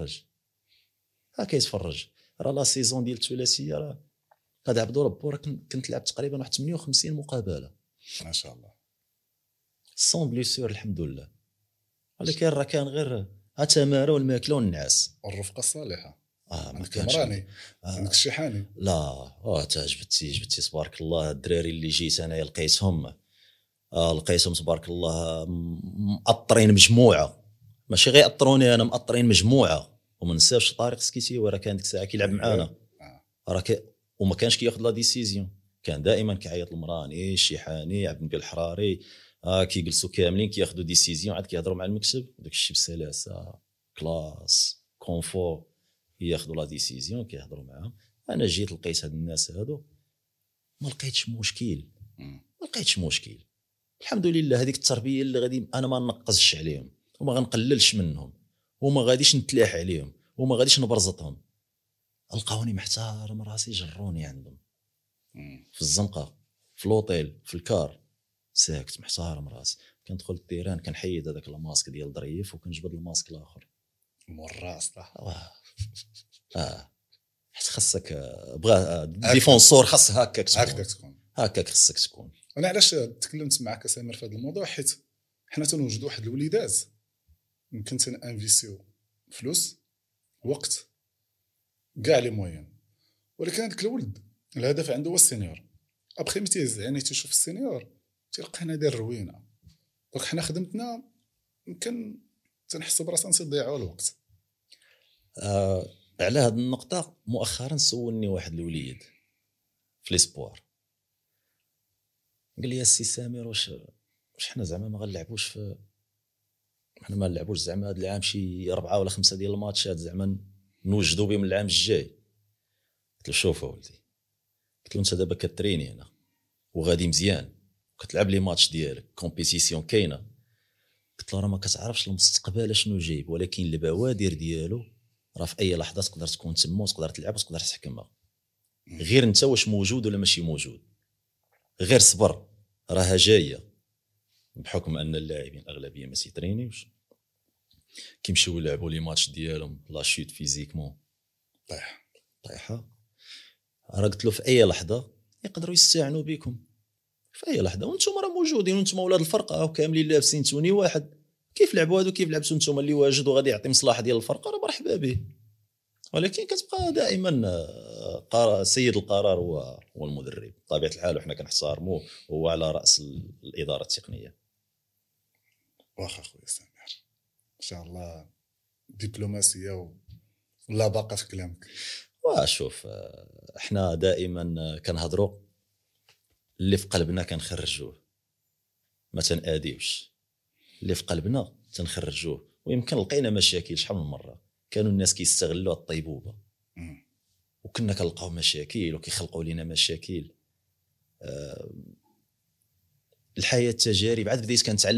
كيتفرج. راه لا سيزون ديال الثلاثيه راه غادي عبدو ربو، راه كنت لعبت تقريبا واحد 58 مقابله ما شاء الله، سون بليسور الحمد لله. ولكن راه كان غير تماره والماكله والنعاس والرفقه الصالحه. ما كانش عندك الشيحاني. لا جبتي تبارك الله. الدراري اللي جيت انايا لقيتهم تبارك الله مأطرين مجموعه، ماشي غير اطروني انا، مأطرين مجموعه. وما ننساوش طارق سكيتي وراه كان ديك الساعه كيلعب معانا، وما كانش كياخذ لا ديسيزيون، كان دائما كيعيط المراني، الشيحاني، عبد النبي الحراري، كيجلسوا كاملين كياخذوا ديسيزيون، عاد كيهضروا مع المكتب، داك الشيء بسلاسه، كلاس، كونفور، ياخذوا لا ديسيزيون كيهضروا معاهم. انا جيت لقيت هاد الناس هادو ما لقيتش مشكل، الحمد لله. هذيك التربيه اللي غادي انا ما نقصش عليهم وما غنقللش منهم وما غاديش نتلاح عليهم وما غاديش نبرزطهم، لقاوني محترم راسي، جروني عندهم في الزنقه، في لوطيل، في الكار، ساكت محترم راسي. كندخل التيران كنحيد هذاك الماسك ديال ظريف وكنجبد الماسك الاخر والراس حيت خاصك بغا ديفونسور، خاص هكاك خاصك تكون. انا علاش تكلمت معك سامر في هذا الموضوع، حيت حنا تنوجدوا واحد الوليدات يمكن تنانفيسيو فلوس، وقت، كاع لي موين، ولكن هذاك الولد الهدف عنده هو السينيور. ابخي متيز يعني تشوف السينيور تلقى هنا داير روينه. دونك حنا خدمتنا يمكن تنحسوا براسنا نضيعوا الوقت. على هذه النقطه مؤخرا سولني واحد الوليد في ليسبوار، قال لي السي سامر واش حنا زعما ما غنلعبوش حنا ما نلعبوش زعما هذا العام شي 4 ولا 5 ديال الماتشات زعما نوجدوا بهم العام الجاي؟ قلت له شوف ولدي، قلت له انت دابا كتريني هنا وغادي مزيان وكتلعب لي ماتش ديالك، كومبيتيسيون كاينه، قلت له راه ما كتعرفش المستقبل شنو جايب، ولكن البوادر ديالو راه في اي لحظه تقدر تكون تما وتقدر تلعب وتقدر تحكمها. غير انت واش موجود ولا ماشي موجود، غير صبر راها جايه. بحكم ان اللاعبين اغلبيه ما تيترينيوش، كيمشيو يلعبوا لي ماتش ديالهم لا شوت فيزيكمون طايحه، راه قلت له في اي لحظه يقدروا يستعانوا بكم في اي لحظه، وانتم راه موجودين وانتم اولاد الفرقه وكاملين لابسين توني واحد. كيف لعبوا هادو كيف لعبتوا نتوما اللي واجد وغادي يعطي مصلحه ديال الفرقه، راه مرحبا به. ولكن كتبقى دائما سيد القرار هو المدرب بطبيعه الحال، وحنا كنحترموه، هو على راس الاداره التقنيه. واخا خويا سمير، ان شاء الله دبلوماسيه ولا باقه في كلامك. وشوف احنا دائما كنهضروا اللي في قلبنا كنخرجوه، ما تناديوش. اللي في قلبنا تنخرجوه. ويمكن لقينا مشاكل شحال من مره كانوا الناس كيستغلوا الطيبوبه، وكنا كنلقاو مشاكل وكيخلقوا لنا مشاكل. الحياه تجارب، عاد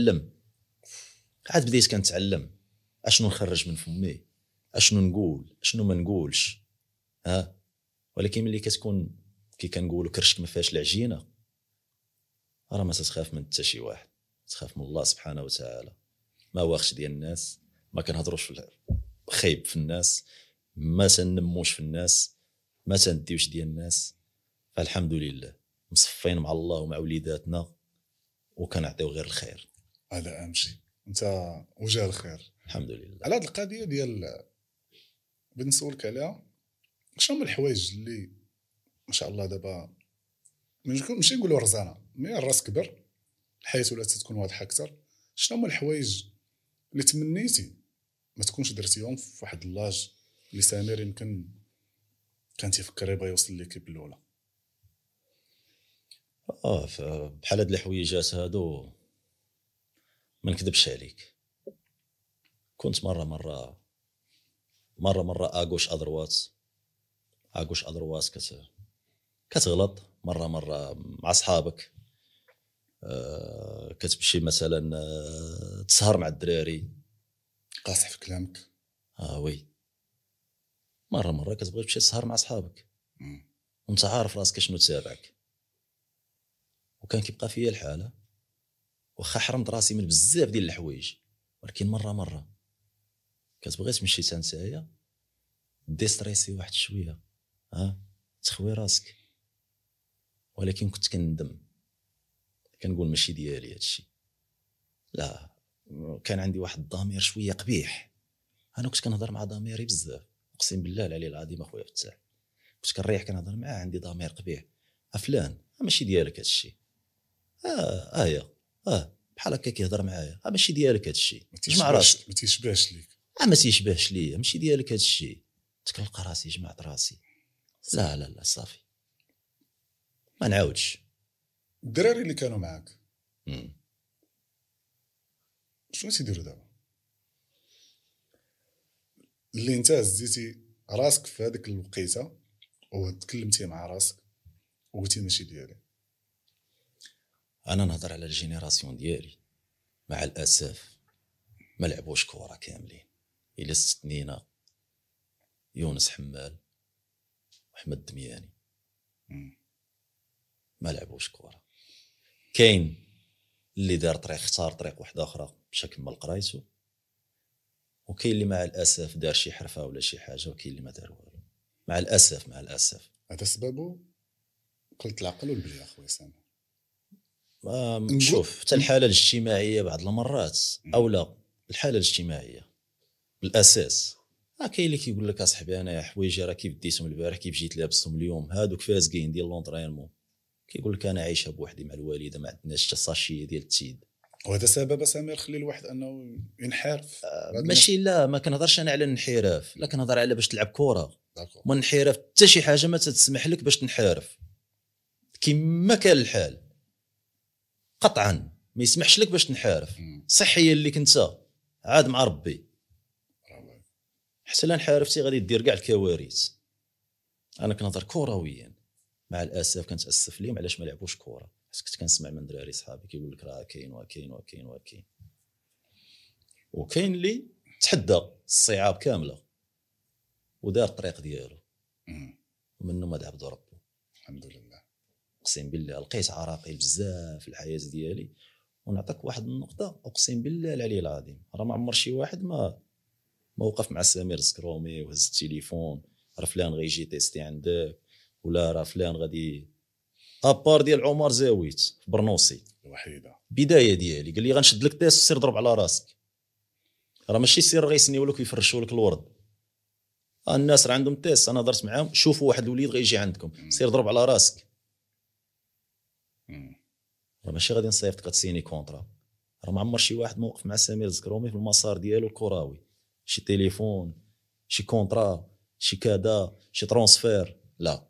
بديت كنتعلم اشنو نخرج من فمي، اشنو نقول اشنو ما نقولش. ولكن ملي كتكون كي كنقولوا كرشك ما فيهاش العجينه، راه ما تخاف من حتى شي واحد، تخاف من الله سبحانه وتعالى. ما واخش ديال الناس، ما كنهضروش في خايب في الناس، ما تنموش في الناس، ما تنديوش ديال الناس. فالحمد لله مصفين مع الله ومع وليداتنا وكنعطيو غير الخير. هذا اهم شيء، انت وجه الخير الحمد لله. على هذه القضيه ديال بغيت نسولك عليها، شنو هما الحوايج اللي ما شاء الله دابا ماشي نقولوا رزانه، مي الراس كبر، الحياه ولات تكون واضحه اكثر، شنو هما الحوايج اللي تمنيتي ما تكونش درتيهم في واحد اللاج اللي سمير يمكن كان تيفكر يبغى يوصل لك بالاولى؟ بحال هاد الحويجات هادو ما نكذبش عليك، كنت مره اغوش ادروات كتغلط مره مع صحابك. كتمشي مثلا تسهر مع الدراري، قاصح في كلامك. وي مره كتبغي تمشي تسهر مع صحابك وانت عارف راسك شنو تابعك. وكان كيبقى فيا الحاله، واخا حرمت راسي من بزاف ديال الحوايج، ولكن مره كتبغي تمشي تنسايا ديستريسي واحد شويه، تخوي راسك. ولكن كنت كندم، كنقول ماشي ديالي هادشي. لا، كان عندي واحد الضمير شويه قبيح. انا كنت كنهضر مع ضميري بزاف، اقسم بالله العلي العظيم اخويا فتاح، كنت كنريح كنهضر معاه عندي ضمير قبيح. فلان ماشي ديالك هادشي. بحال هكا كيهضر معايا، ماشي ديالك هادشي، جمع راسك، ما تيشبهش ليك، ما تيشبهش ليا، ماشي ديالك هادشي. تكلقى راسي جمعت راسي، لا صافي ما نعاودش. الدراري اللي كانوا معاك شنو تيديروا دابا اللي انت هزيتي راسك في هذيك الوقيته وتكلمتي مع راسك وقلتي ماشي ديالي؟ انا نهضر على الجينيراسيون ديالي، مع الاسف ما لعبوش كره كاملين. الا استثنينا يونس حمال واحمد دمياني ما لعبوش كره. كاين اللي دار طريق، اختار طريق واحده اخرى باش يكمل قرايته، وكاين اللي مع الاسف دار شي حرفه ولا شي حاجه، وكاين اللي ما دار والو. مع الاسف هذا سببه قلة العقل والبليه اخويا سامي. شوف حتى الحاله الاجتماعيه بعض المرات، او لا الحاله الاجتماعيه بالاساس. كاين اللي كيقول لك اصاحبي انا حوايجي راه كيف ديتهم البارح كيف جيت لابسهم اليوم، هادوك فازقين ديال لونطرينمون، كيقول لك انا عايشه بوحدي مع الوالده، ما عندناش حتى ساشيه ديال التيد. وهذا سبب سمير خلي الواحد انه ينحرف. ماشي، لا ما كنهضرش انا على الانحراف، لا كنهضر على باش تلعب كره. ما انحراف حتى شي حاجه ما تسمح لك باش تنحرف كما كان الحال، قطعا ما يسمحش لك باش تنحرف. صحيا اللي كنت عاد مع ربي، حتى لا انحرفتي غادي دير كاع الكوارث. انا كنهضر كرويا. مع الاسف كنتاسف ليهم علاش ما لعبوش كره، حيت كنت كنسمع من دراري صحابي كيقول لك راه كاين وكاين اللي تحدى الصعاب كامله ودار الطريق ديالو ومنه ما عبد ربه. الحمد لله. اقسم بالله لقيت عراقيل بزاف في الحياه ديالي، ونعطيك واحد النقطه اقسم بالله العلي العظيم، راه ما عمر شي واحد ما وقف مع سمير سكرومي وهز التليفون راه فلان غيجي تيستي عندك، ولا راه فلان غادي ابار ديال عمر زاويت في برنوسي الوحيده بدايه ديالي، قال لي غنشد لك تيست سير ضرب على راسك، راه ماشي سير غيسنيو لك ويفرشوا لك الورد، الناس راه عندهم تيست، انا درت معاهم، شوفوا واحد الوليد غيجي عندكم سير ضرب على راسك، راه ماشي غادي نصيفطك تسيني كونطرا، راه ما عمر شي واحد موقف مع سمير الزكرومي في المسار ديالو الكروي، شي تليفون، شي كونطرا، شي كذا، شي ترونسفير، لا.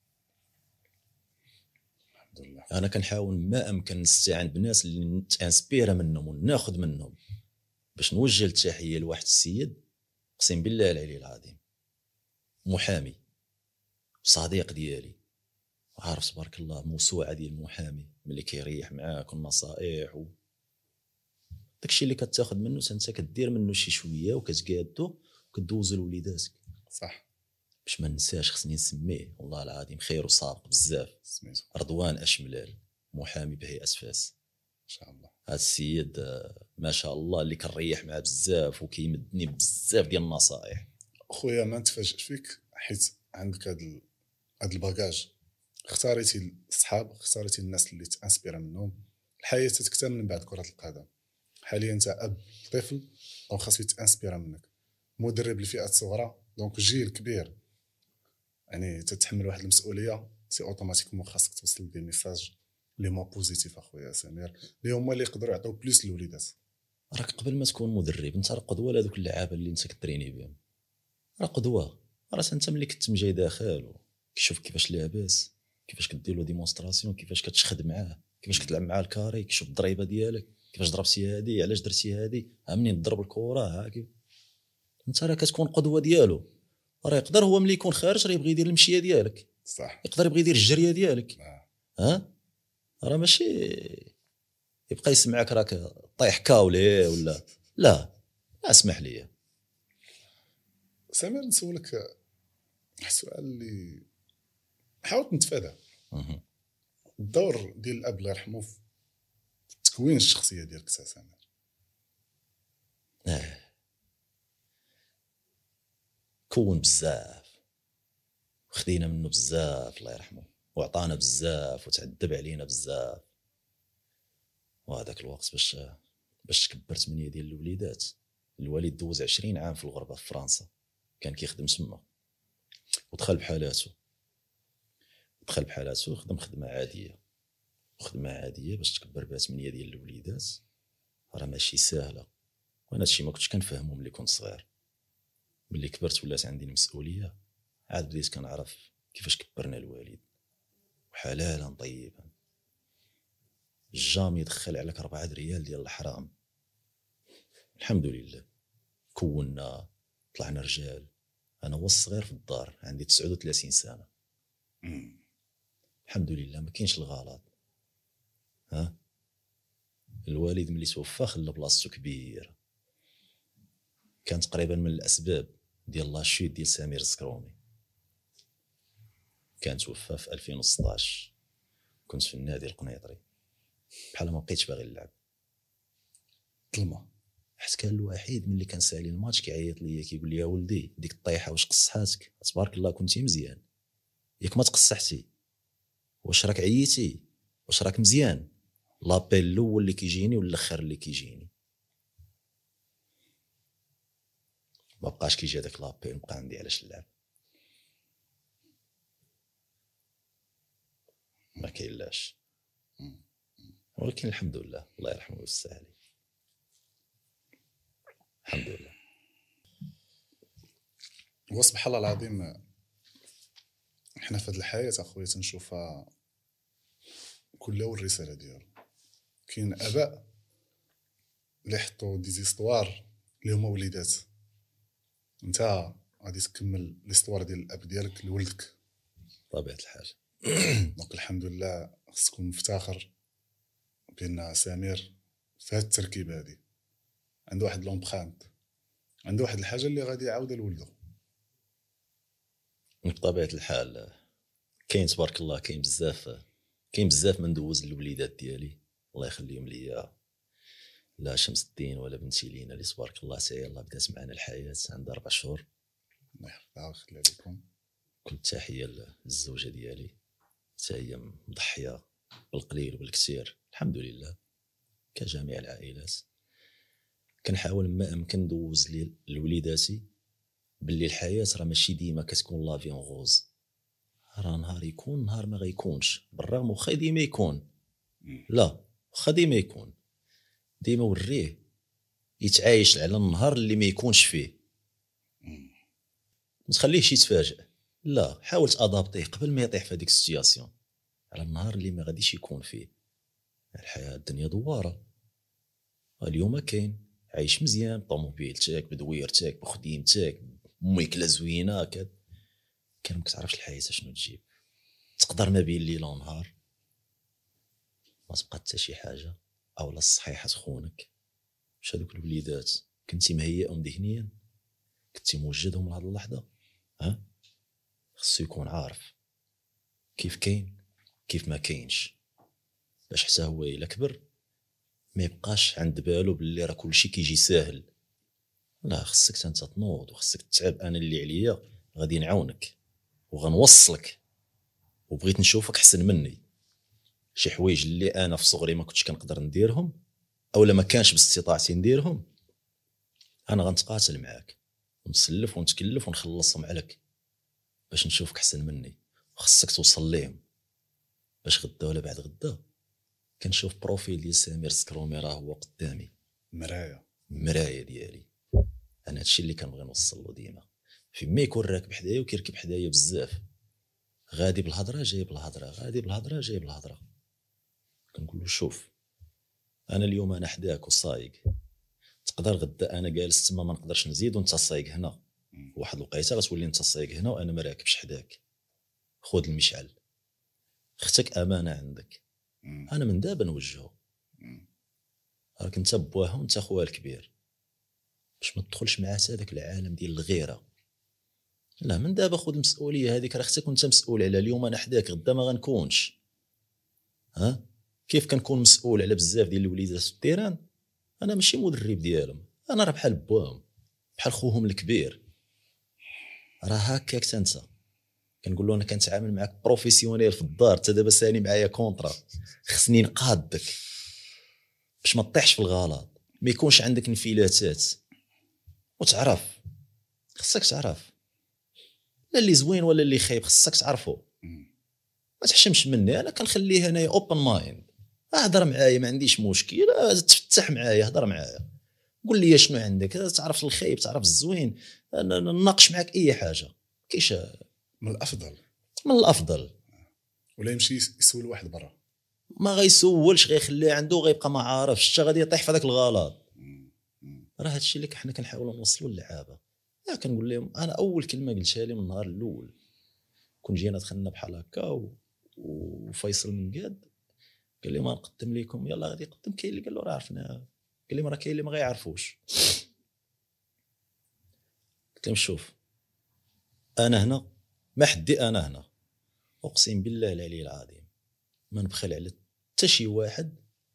الحمد لله. انا كنحاول ما امكن نستعين بناس اللي نتانسبيرا منهم وناخذ منهم باش نوجه التحيه لواحد السيد، اقسم بالله العلي العظيم، محامي صديق ديالي، عارف تبارك الله موسوعه ديال المحامي ملي كيريح معاك والنصائح داكشي اللي كتاخذ منه انت كدير منه شي شويه وكتقادو وكدوزو لوليداتك. صح. باش ما ننساش خصني نسميه والله العظيم خير وسابق بزاف، سميتو رضوان اشملال، محامي بهيئه فاس. ان شاء الله. هذا السيد ما شاء الله اللي كنريح معاه بزاف وكيمدني بزاف ديال النصائح. خويا ما نتفاجئ فيك حيت عندك هذا الباجاج، اختاريتي الصحاب، اختاريتي الناس اللي تانسبيرا منهم، الحياه تتكتمل من بعد كره القدم. حاليا انت اب طفل دونك خاصو يتانسبيرا منك، مدرب لفئات صغرى دونك جيل كبير، يعني تتحمل واحد المسؤوليه، سي اوتوماتيكمون خاصك توصل دي ميساج لي مو بوزيتيف اخويا سمير، اللي هما اللي يقدروا يعطيو بليس للوليدات. راك قبل ما تكون مدرب انت راه قدوه لهذوك اللعابه اللي انت كتريني بهم، راه قدوه، راه انت ملي كنت جاي داخل كيشوف كيفاش لاباس، كيفاش كدير له ديمونستراسيون، كيفاش كتشخد معاه، كيفاش كتلعب معاه الكاري، كيشوف الضريبه ديالك، كيفاش ضربتي هادي، علاش درتي هادي، ها منين تضرب الكره، ها كيف انت راه كتكون قدوه ديالو. راه يقدر هو ملي يكون خارج راه يبغي يدير المشيه ديالك، صح. يقدر يبغي يدير الجريه ديالك، ها راه ماشي يبقى يسمعك راك طايح كاولي ولا لا. اسمح لي سمير نسولك سؤال اللي حاولت نتفادى، الدور ديال الاب الله يرحمه في تكوين الشخصيه ديالك سمير. كون بزاف وخدينا منه بزاف الله يرحمه، وعطانا بزاف وتعذب علينا بزاف، وهذاك الوقت باش تكبرت من ديال الوليدات، الوالد دوز 20 عام في الغربه في فرنسا، كان كيخدم تما ودخل بحالاته خدم خدمه عاديه باش تكبر بها 8 ديال الوليدات، راه ماشي سهله، وانا هادشي ما كنتش كنفهمو ملي كنت صغير. ملي كبرت ولات عندي المسؤوليه عاد بديت كنعرف كيفاش كبرنا الوالد، وحلالا طيبا جامي يدخل عليك 4 ريال ديال الحرام. الحمد لله كونا طلعنا رجال، انا هو الصغير في الدار عندي 39 سنه، الحمد لله ما كاينش الغلط. ها الوالد ملي توفى خلى بلاصتو كبيره، كان تقريبا من الاسباب ديال لاشيت ديال سمير الزكرومي، كان توفى في 2016، كنت في النادي القنيطري بحال ما بقيتش باغي نلعب، ظلمه، حيت كان الوحيد ملي كنسالي الماتش كيعيط ليا كيقول لي يا ولدي ديك الطيحه واش قصحاتك، تبارك الله كنتي مزيان، ياك ما تقصحتي، واش راك عييتي، واش راك مزيان، لابيل الاول اللي كيجيني والاخر اللي كيجيني، ما بقاش كيجي هذاك لابيل، بقى عندي علاش نلعب، ما كاينلاش، ولكن الحمد لله الله يرحمه ويوسع عليه، الحمد لله. وسبحان الله العظيم احنا في هذه الحياه اخويا تنشوفها كلها والرساله ديالو. كاين اباء اللي حطوا دي زيستوار اللي هما وليدات، انت غادي تكمل ليستوار ديال الاب ديالك لولدك طبيعه الحال. دونك الحمد لله خص تكون مفتخر بان سمير في هذه التركيبه هذه عنده واحد لومبرانت، عنده واحد الحاجه اللي غادي يعاودها لولده. بطبيعه الحال كاين تبارك الله، كاين بزاف من دوز الوليدات ديالي الله يخليهم ليا، لا شمس الدين ولا بنتي لينا اللي تبارك الله سي الله بدات معنا الحياه عندها 4 شهور، الله يحفظها ويخلي عليكم. كل تحيه للزوجه ديالي حتى هي مضحيه بالقليل وبالكثير الحمد لله كجميع العائلات. كنحاول ما امكن ندوز لوليداتي باللي الحياه راه ماشي ديما كتكون لافي اون غوز، راه نهار يكون نهار ما غيكونش، بالرغم واخا ديما يكون، لا واخا ديما يكون، ديما وريه يتعايش على النهار اللي ما يكونش فيه، ما تخليهش يتفاجئ، لا حاول تادابطيه قبل ما يطيح في هذيك السياسيون على النهار اللي ما غاديش يكون فيه. الحياه الدنيا دواره، اليوم كاين عايش مزيان طوموبيلتك بدويرتك بخديمتك ميكله زوينه كان ما كتعرفش الحياه شنو تجيب، تقدر ما بين الليل ونهار ما تبقى حتى شي حاجه، اولا الصحيحه تخونك. واش هذوك الوليدات كنتي مهيئهم ذهنيا، كنتي موجدهم لهاد اللحظه؟ ها خصو يكون عارف كيف كاين كيف ما كاينش، باش حتى هو الا كبر ما يبقاش عند بالو باللي راه كلشي كيجي ساهل. لا خصك انت تنوض وخصك تتعب، انا اللي عليا غادي نعاونك وغنوصلك وبغيت نشوفك احسن مني. شي حوايج اللي انا في صغري ما كنتش كنقدر نديرهم اولا ما كانش باستطاعتي نديرهم، انا غنتقاتل معاك ونسلف ونتكلف ونخلصهم عليك باش نشوفك احسن مني. وخصك توصل ليهم باش غدا ولا بعد غدا كنشوف بروفيل ديال سمير سكرومي راه هو قدامي، مرايه ديالي. انا هادشي اللي كنبغي نوصل له ديما، فيما يكون راكب حدايا وكيركب حدايا بزاف، غادي بالهضره جاي بالهضره، غادي بالهضره جاي بالهضره، كنقول له شوف انا اليوم انا حداك وصايق، تقدر غدا انا جالس تما ما نقدرش نزيد وانت صايق هنا، واحد الوقيته غتولي انت صايق هنا وانا ما راكبش حداك، خذ المشعل، اختك امانه عندك، انا من دابا نوجهه، راك انت بواها وانت خوها الكبير، باش ما تدخلش معاه هذاك العالم ديال الغيره. لا من دابا خذ المسؤوليه هذيك، راه اختك وانت مسؤول على اليوم انا حداك غدا ما غنكونش. ها كيف كنكون مسؤول على بزاف ديال الوليدات في التيران، انا ماشي مدرب ديالهم، انا راه بحال بواهم بحال خوهم الكبير، راه هكاك انت. كنقول له انا كنتعامل معاك بروفيسيونيل في الدار، حتى دابا ساني معايا كونطرا، خصني نقادك باش ما تطيحش في الغلط، ما يكونش عندك انفلاتات، وتعرف خصك تعرف لا اللي زوين ولا اللي خايب، خصك تعرفه. ما تحشمش مني، انا كنخليه هنايا اوبن مايند، اهضر معايا ما عنديش مشكل، تفتح معايا هضر معايا، قول لي شنو عندك، تعرف الخايب تعرف الزوين، نناقش معك اي حاجه. كيش من الافضل ولا يمشي يسول واحد برا، ما غيسولش غيخليه عنده غيبقى ما عارفش حتى غادي يطيح في هذاك الغلط. راه هادشي اللي حنا كنحاولوا نوصلوا للعابه. كنقول لهم انا اول كلمه قلتها لهم النهار الاول كون جينا دخلنا بحال هكا وفيصل من قاد قال لي ما نقدم لكم، يلا غادي يقدم، كاين اللي قال له راه عرفنا، قال لي راه كاين اللي ما غيعرفوش. قلت لهم شوف انا هنا ما حدي، انا هنا اقسم بالله العلي العظيم ما نبخل على حتى شي واحد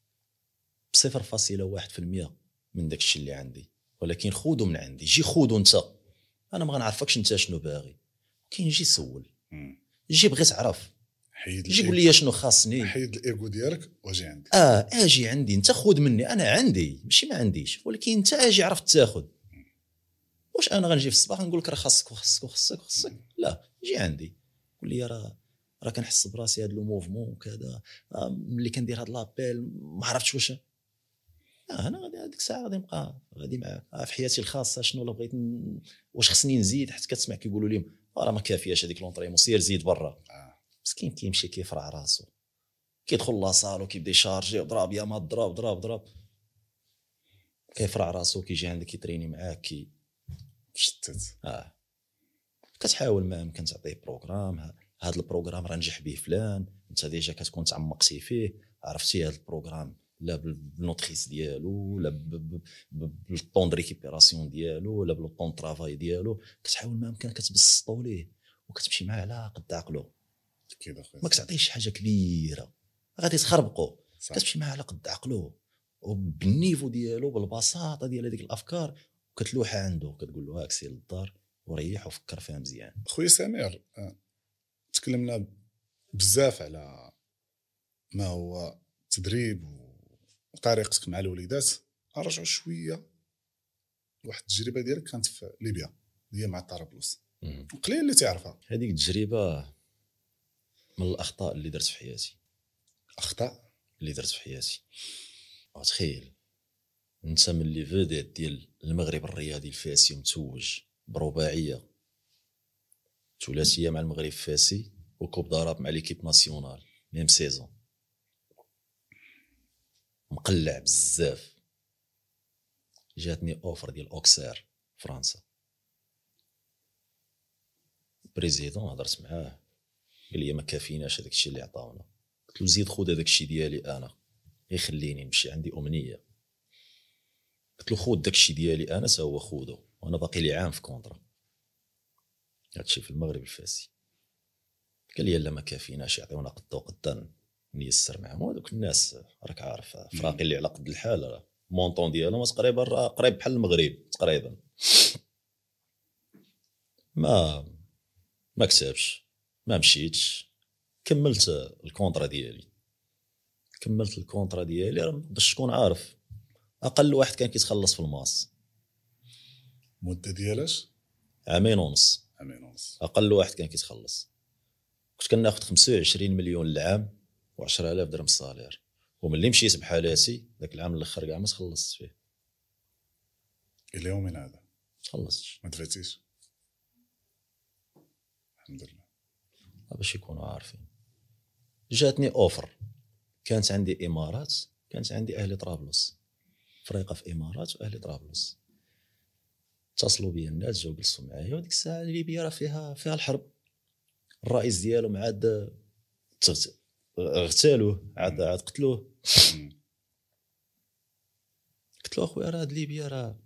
ب0.1% من داك الشيء اللي عندي، ولكن خودو من عندي، جي خودو انت، انا ما غنعرفكش انت شنو باغي، كاين جي سول، جي بغيت تعرف، جي قول لي شنو خاصني، حيد الايغو ديالك واجي عندي، اجي عندي انت خود مني، انا عندي ماشي ما عنديش، ولكن انت اجي عرفت تاخذ. واش انا غنجي في الصباح نقول لك راه خاصك وخاصك وخاصك وخاصك، لا جي عندي قول لي راه كنحس براسي هذا لو موفمون وكذا، ملي كندير هذا لابيل ما عرفتش واش انا غادي هذيك الساعه غادي نبقى غادي معاك في حياتي الخاصه، شنو لا بغيت واش خصني نزيد، حيت كتسمع كيقولوا لي راه ما كافياش هذيك لونطريمون سير زيد برا. مسكين كيمشي كيفرع راسو كيدخل لاصال وكيبدا يشارجي ضرب يا ما ضرب كيفرع راسو كيجي عندك يتريني معاك شتت. كتحاول ما يمكن تعطيه بروغرام، هذا البروغرام راه نجح به فلان، انت ديجا كتكون تعمقتي فيه، عرفتي هذا البروغرام لا بالنوتريس ديالو لا بالطون دو ريكيبيراسيون ديالو لا بالطون طرافاي ديالو، كتحاول ما يمكن كتبسطو ليه وكتمشي معاه على قد عقلو، ما كتعطيش حاجه كبيره غادي تخربقو، كتمشي معاه على قد عقلو وبالنيفو ديالو بالبساطه ديال هذيك الافكار، وكتلوحها عنده كتقول له هاك سير للدار وريح وفكر فيها مزيان. خويا سمير تكلمنا بزاف على ما هو التدريب وطريقتك مع الوليدات. ارجعوا شويه واحد التجربه ديالك كانت في ليبيا هي مع طرابلس، قليل اللي تعرفها. هذيك التجربه من الاخطاء اللي درت في حياتي. اخطاء اللي درت في حياتي، تخيل انت من لي فيديت ديال المغرب الرياضي الفاسي متوج برباعيه ثلاثيه مع المغرب الفاسي وكوب ضرب مع ليكيب ناسيونال ميم سيزون، مقلع بزاف. جاتني اوفر ديال اوكسير فرنسا، بريزيدون هضرت معاه قال لي ما كافيناش هذاك الشيء اللي عطاونا. قلت له زيد خذ هذاك الشيء ديالي انا يخليني نمشي، عندي امنيه. قلت له خذ داك الشيء ديالي انا تا هو خذو، وانا باقي لي عام في كونطرا. هادشي في المغرب الفاسي. قال لي لا ما كافيناش يعطيونا قدا وقدا نيسر معهم. هذوك الناس راك عارف فراقي اللي على قد الحال مونطون ديالهم تقريبا قريب بحال المغرب تقريبا. ما كتبش، ما مشيتش، كملت الكونطرا ديالي باش تكون عارف اقل واحد كان كيتخلص في الماس مده ديالاش عامين ونص. اقل واحد كان كيتخلص. كنت كناخذ 25 مليون العام و10000 درهم الصالير، وملي مشيت بحالاتي داك العام الاخر كاع ما تخلصت فيه. الى يومنا هذا تخلصتش، ما دفعتيش الحمد لله. باش يكونوا عارفين. جاتني اوفر، كانت عندي امارات، كانت عندي اهلي طرابلس، فريقه في امارات واهلي طرابلس. اتصلوا بي الناس جاو جلسوا معايا، وديك الساعه ليبيا راه فيها الحرب. الرئيس ديالهم عاد اغتالوه، عاد قتلوه. قلت له اخويا راه ليبيا راه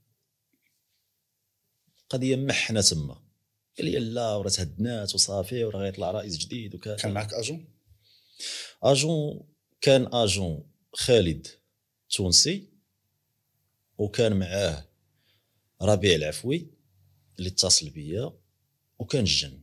قضيه محنه تما. قال لي لا وراه تهدنات وصافي وراه غيطلع رئيس جديد وكذا. كان معك اجون كان اجون خالد تونسي، وكان معاه ربيع العفوي اللي اتصل بيا، وكان الجن.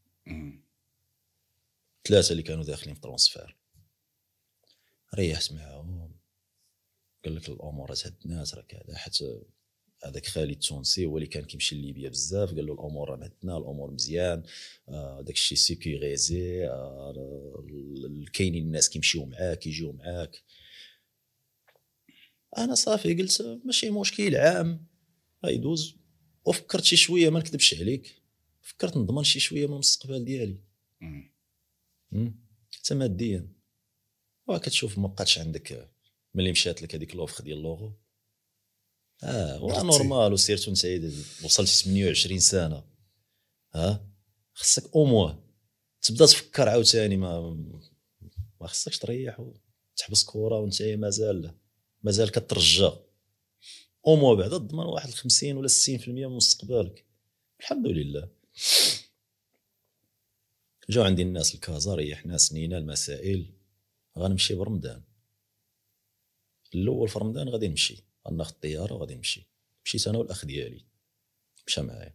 3 اللي كانوا داخلين في ترونسفير. ريحت معاهم، قال لك الامور تهدنات راه كذا. حتى هذاك خالد التونسي هو اللي كان كيمشي لليبيا بزاف، قال له الامور راه مهدنا، الامور مزيان، داك الشيء سيكوريزي، كاينين الناس كيمشيو معاك كيجيو معاك. انا صافي قلت ماشي مشكل، عام غيدوز. وفكرت شي شويه، ما نكذبش عليك، فكرت نضمن شي شويه من المستقبل ديالي حتى ماديا. وكتشوف ما بقاتش عندك ملي مشات لك هذيك لوفر ديال اللوغو. نورمال. وسيرتو انت وصلتي 28 سنه، خصك اوموا تبدا تفكر عاوتاني. ما خصكش تريح وتحبس كره وانت مازال كترجى. اوموا بعدا تضمن واحد 50 ولا 60% من مستقبلك. الحمد لله. جاو عندي الناس الكازا، ريحنا سنينا المسائل، غنمشي برمضان. الاول في رمضان غادي نمشي، غناخذ الطياره وغادي نمشي. مشيت انا والاخ ديالي مشى معايا.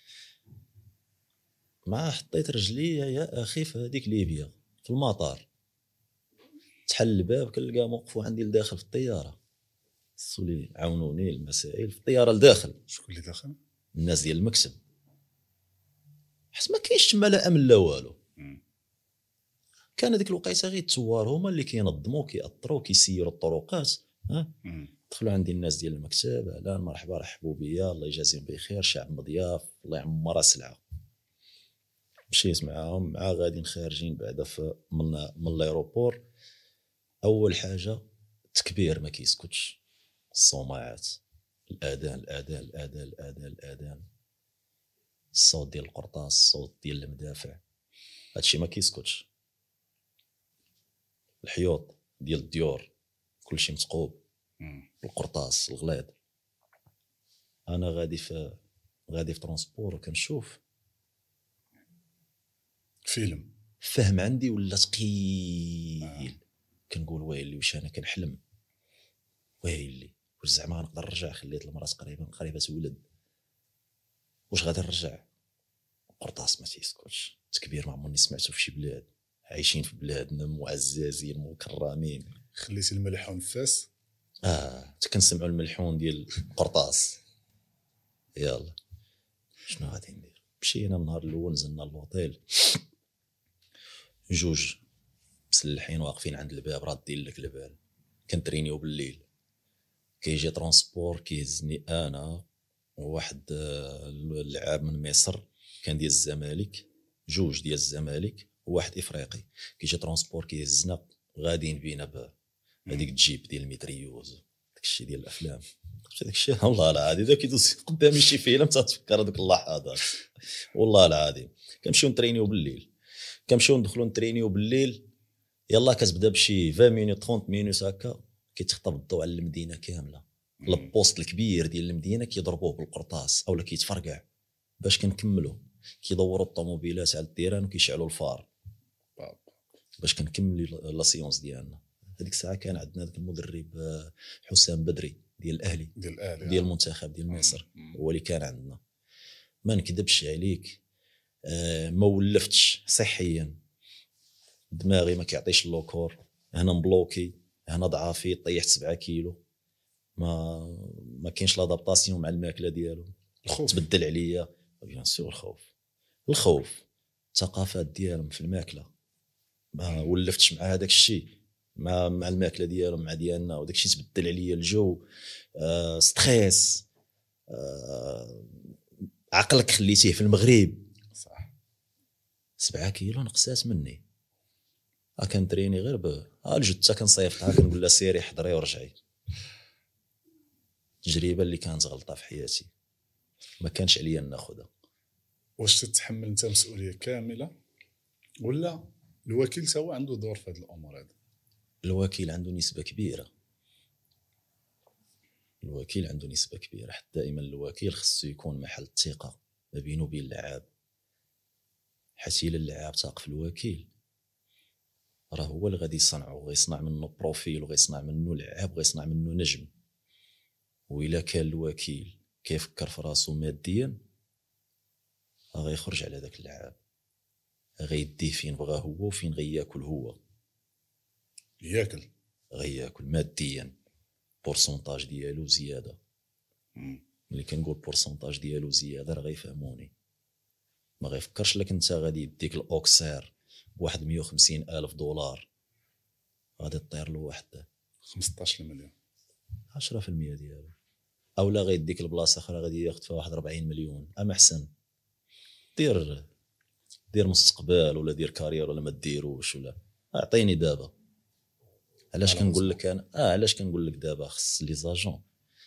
ما حطيت رجلي يا اخي في هذيك ليبيا في المطار، تحل الباب كنلقاهم وقفوا عندي لداخل في الطياره. سولي عاونوني المسائل في الطياره لداخل. شكون اللي داخل؟ الناس ديال المكتب. حيت ما كاينش تما لا امن لا والو. كان هذيك الوقيته غير الثوار هما اللي كينظموا كيأطروا كيسيروا الطرقات. دخلوا عندي الناس ديال المكتب، اهلا مرحبا رحبوا بيا الله يجازيهم بخير، شعب مضياف الله يعمر سلعه. مشيت معاهم، مع غاديين خارجين بعدا من الايروبور. اول حاجه تكبير ما كيسكتش، الصومعات، الاذان، الصوت ديال القرطاس، الصوت ديال المدافع، هادشي ما كيسكتش. الحيوط ديال الديور كلشي متقوب، القرطاس الغليظ. انا غادي في ترونسبور وكنشوف فيلم فهم عندي ولا ثقيل. كنقول ويلي واش انا كنحلم، ويلي واش زعما نقدر نرجع. خليت المراه قريبه تولد، واش غادي نرجع. قرطاس ما تيسكتش، تكبير ما عمرني سمعته في شي بلاد. عايشين في بلادنا معززين مكرمين. خليتي الملح ونفاس. كنسمعوا الملحون ديال قرطاس. يلا شنو غادي ندير؟ مشينا النهار الاول نزلنا للوطيل، جوج مسلحين واقفين عند الباب رادين لك البال. كنترينيو بالليل، كيجي ترونسبور كيهزني انا وواحد اللعاب من مصر كان ديال الزمالك، جوج ديال الزمالك وواحد افريقي. كيجي ترونسبور كيهزنا غاديين بينا بهذيك الجيب ديال الميتريوز، داكشي ديال الافلام. داكشي والله العظيم اذا كيدوز قدامي شي فيلم تتفكر هذوك اللحظات والله العظيم. كنمشيو نترينيو بالليل، كنمشيو ندخلو نترينيو بالليل. يلا كتبدا بشي 20 مينوت 30 مينوت هكا كيتخطف الضوء على المدينه كامله. البوست الكبير ديال المدينه كيضربوه بالقرطاس اولا كيتفرقع باش كنكملوا. كيدوروا الطوموبيلات على الديران وكيشعلوا الفار باش كنكملوا لا سيونس ديالنا. هذيك الساعه كان عندنا ذاك المدرب حسام بدري ديال الاهلي ديال المنتخب ديال مصر، هو اللي كان عندنا. ما نكذبش عليك، ما ولفتش صحيا، دماغي ما كيعطيش اللوكور. هنا مبلوكي، هنا ضعافي، طيحت 7 كيلو. ما كاينش لادابطاسيون مع الماكله ديالو. الخوف تبدل عليا بيان سور. الخوف الثقافات ديالهم في الماكله ما ولفتش مع هذاك الشيء، مع الماكله ديالهم مع ديالنا، وداك الشيء تبدل عليا الجو. ستريس. عقلك خليتيه في المغرب. صح. 7 كيلو نقصات مني. كنتريني غير الجثه كنصيفطها كنقول لها سيري حضري ورجعي. التجربه اللي كانت غلطه في حياتي ما كانش عليا ناخذها. واش تتحمل انت مسؤوليه كامله ولا الوكيل تا هو عنده دور في هذه الامور هذه؟ الوكيل عنده نسبه كبيره. الوكيل عنده نسبه كبيره. حتى دائما الوكيل خصو يكون محل الثقه ما بينه وبين اللعاب. حتى الا اللعاب تاق في الوكيل راه هو اللي غادي يصنعه، غيصنع منه بروفيل وغيصنع منه لعاب وغيصنع منه نجم. وإلا كان الوكيل كيفكر في راسو ماديا غيخرج على داك اللعاب، غيديه فين بغا هو وفين غياكل هو. غياكل ماديا بورسونتاج ديالو زياده. ملي كنقول بورسونتاج ديالو زياده راه غيفهموني. ما غيفكرش لك انت غادي يديك الاوكسير بواحد 150 ألف دولار غادي تطير له واحد 15 مليون 10% ديالو، او لا غيديك البلاصه اخرى غادي ياخذ فيها واحد 40 مليون. اما احسن دير مستقبل ولا دير كارير ولا ما ديروش ولا اعطيني دابا. علاش كنقول لك انا علاش كنقول لك دابا خص لي زاجون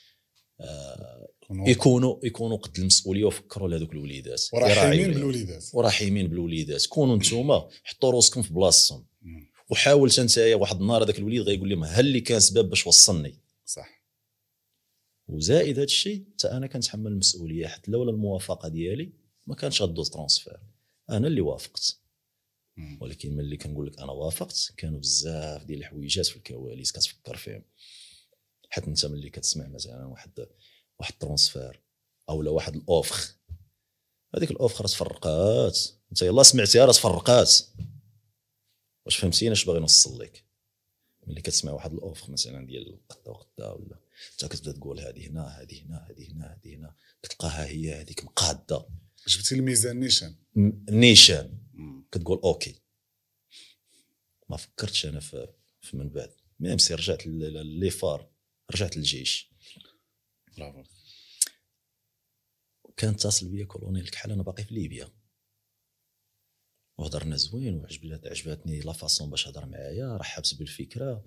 يكونوا قد المسؤوليه وفكروا لهذوك الوليدات ورحيمين بالوليدات. كونوا نتوما حطوا راسكم في بلاصتهم وحاولت نتايا واحد النهار هذاك الوليد غيقول لهم ها اللي كان سبب باش وصلني. صح. وزائد هذا الشيء حتى انا كنتحمل المسؤوليه، حتى لولا الموافقه ديالي ما كانش غدوز ترانسفير. انا اللي وافقت، ولكن ملي كنقول لك انا وافقت كانوا بزاف ديال الحويجات في الكواليس كتفكر فيهم. حتى انت ملي كتسمع مثلا واحد ترانسفير او لا واحد الاوفر، هذيك الاوفر تفرقات، انت يلا سمعتيها راه تفرقات. واش فهمتيني اش باغي نوصل لك؟ ملي كتسمع واحد الاوفر مثلا ديال قدا وقدا ولا انت كتبدا تقول هذه هنا هذه هنا هذه هنا هذه هنا، كتلقاها هي هذيك مقاده. جبتي الميزان نيشان كتقول اوكي. ما فكرتش انا في من بعد ميم سي رجعت لي فار، رجعت للجيش. برافو. كان اتصل بيا كولونيل كحل انا باقي في ليبيا وهضرنا زوين وعجبتني لا فاصون باش هضر معايا، رحبت بالفكره.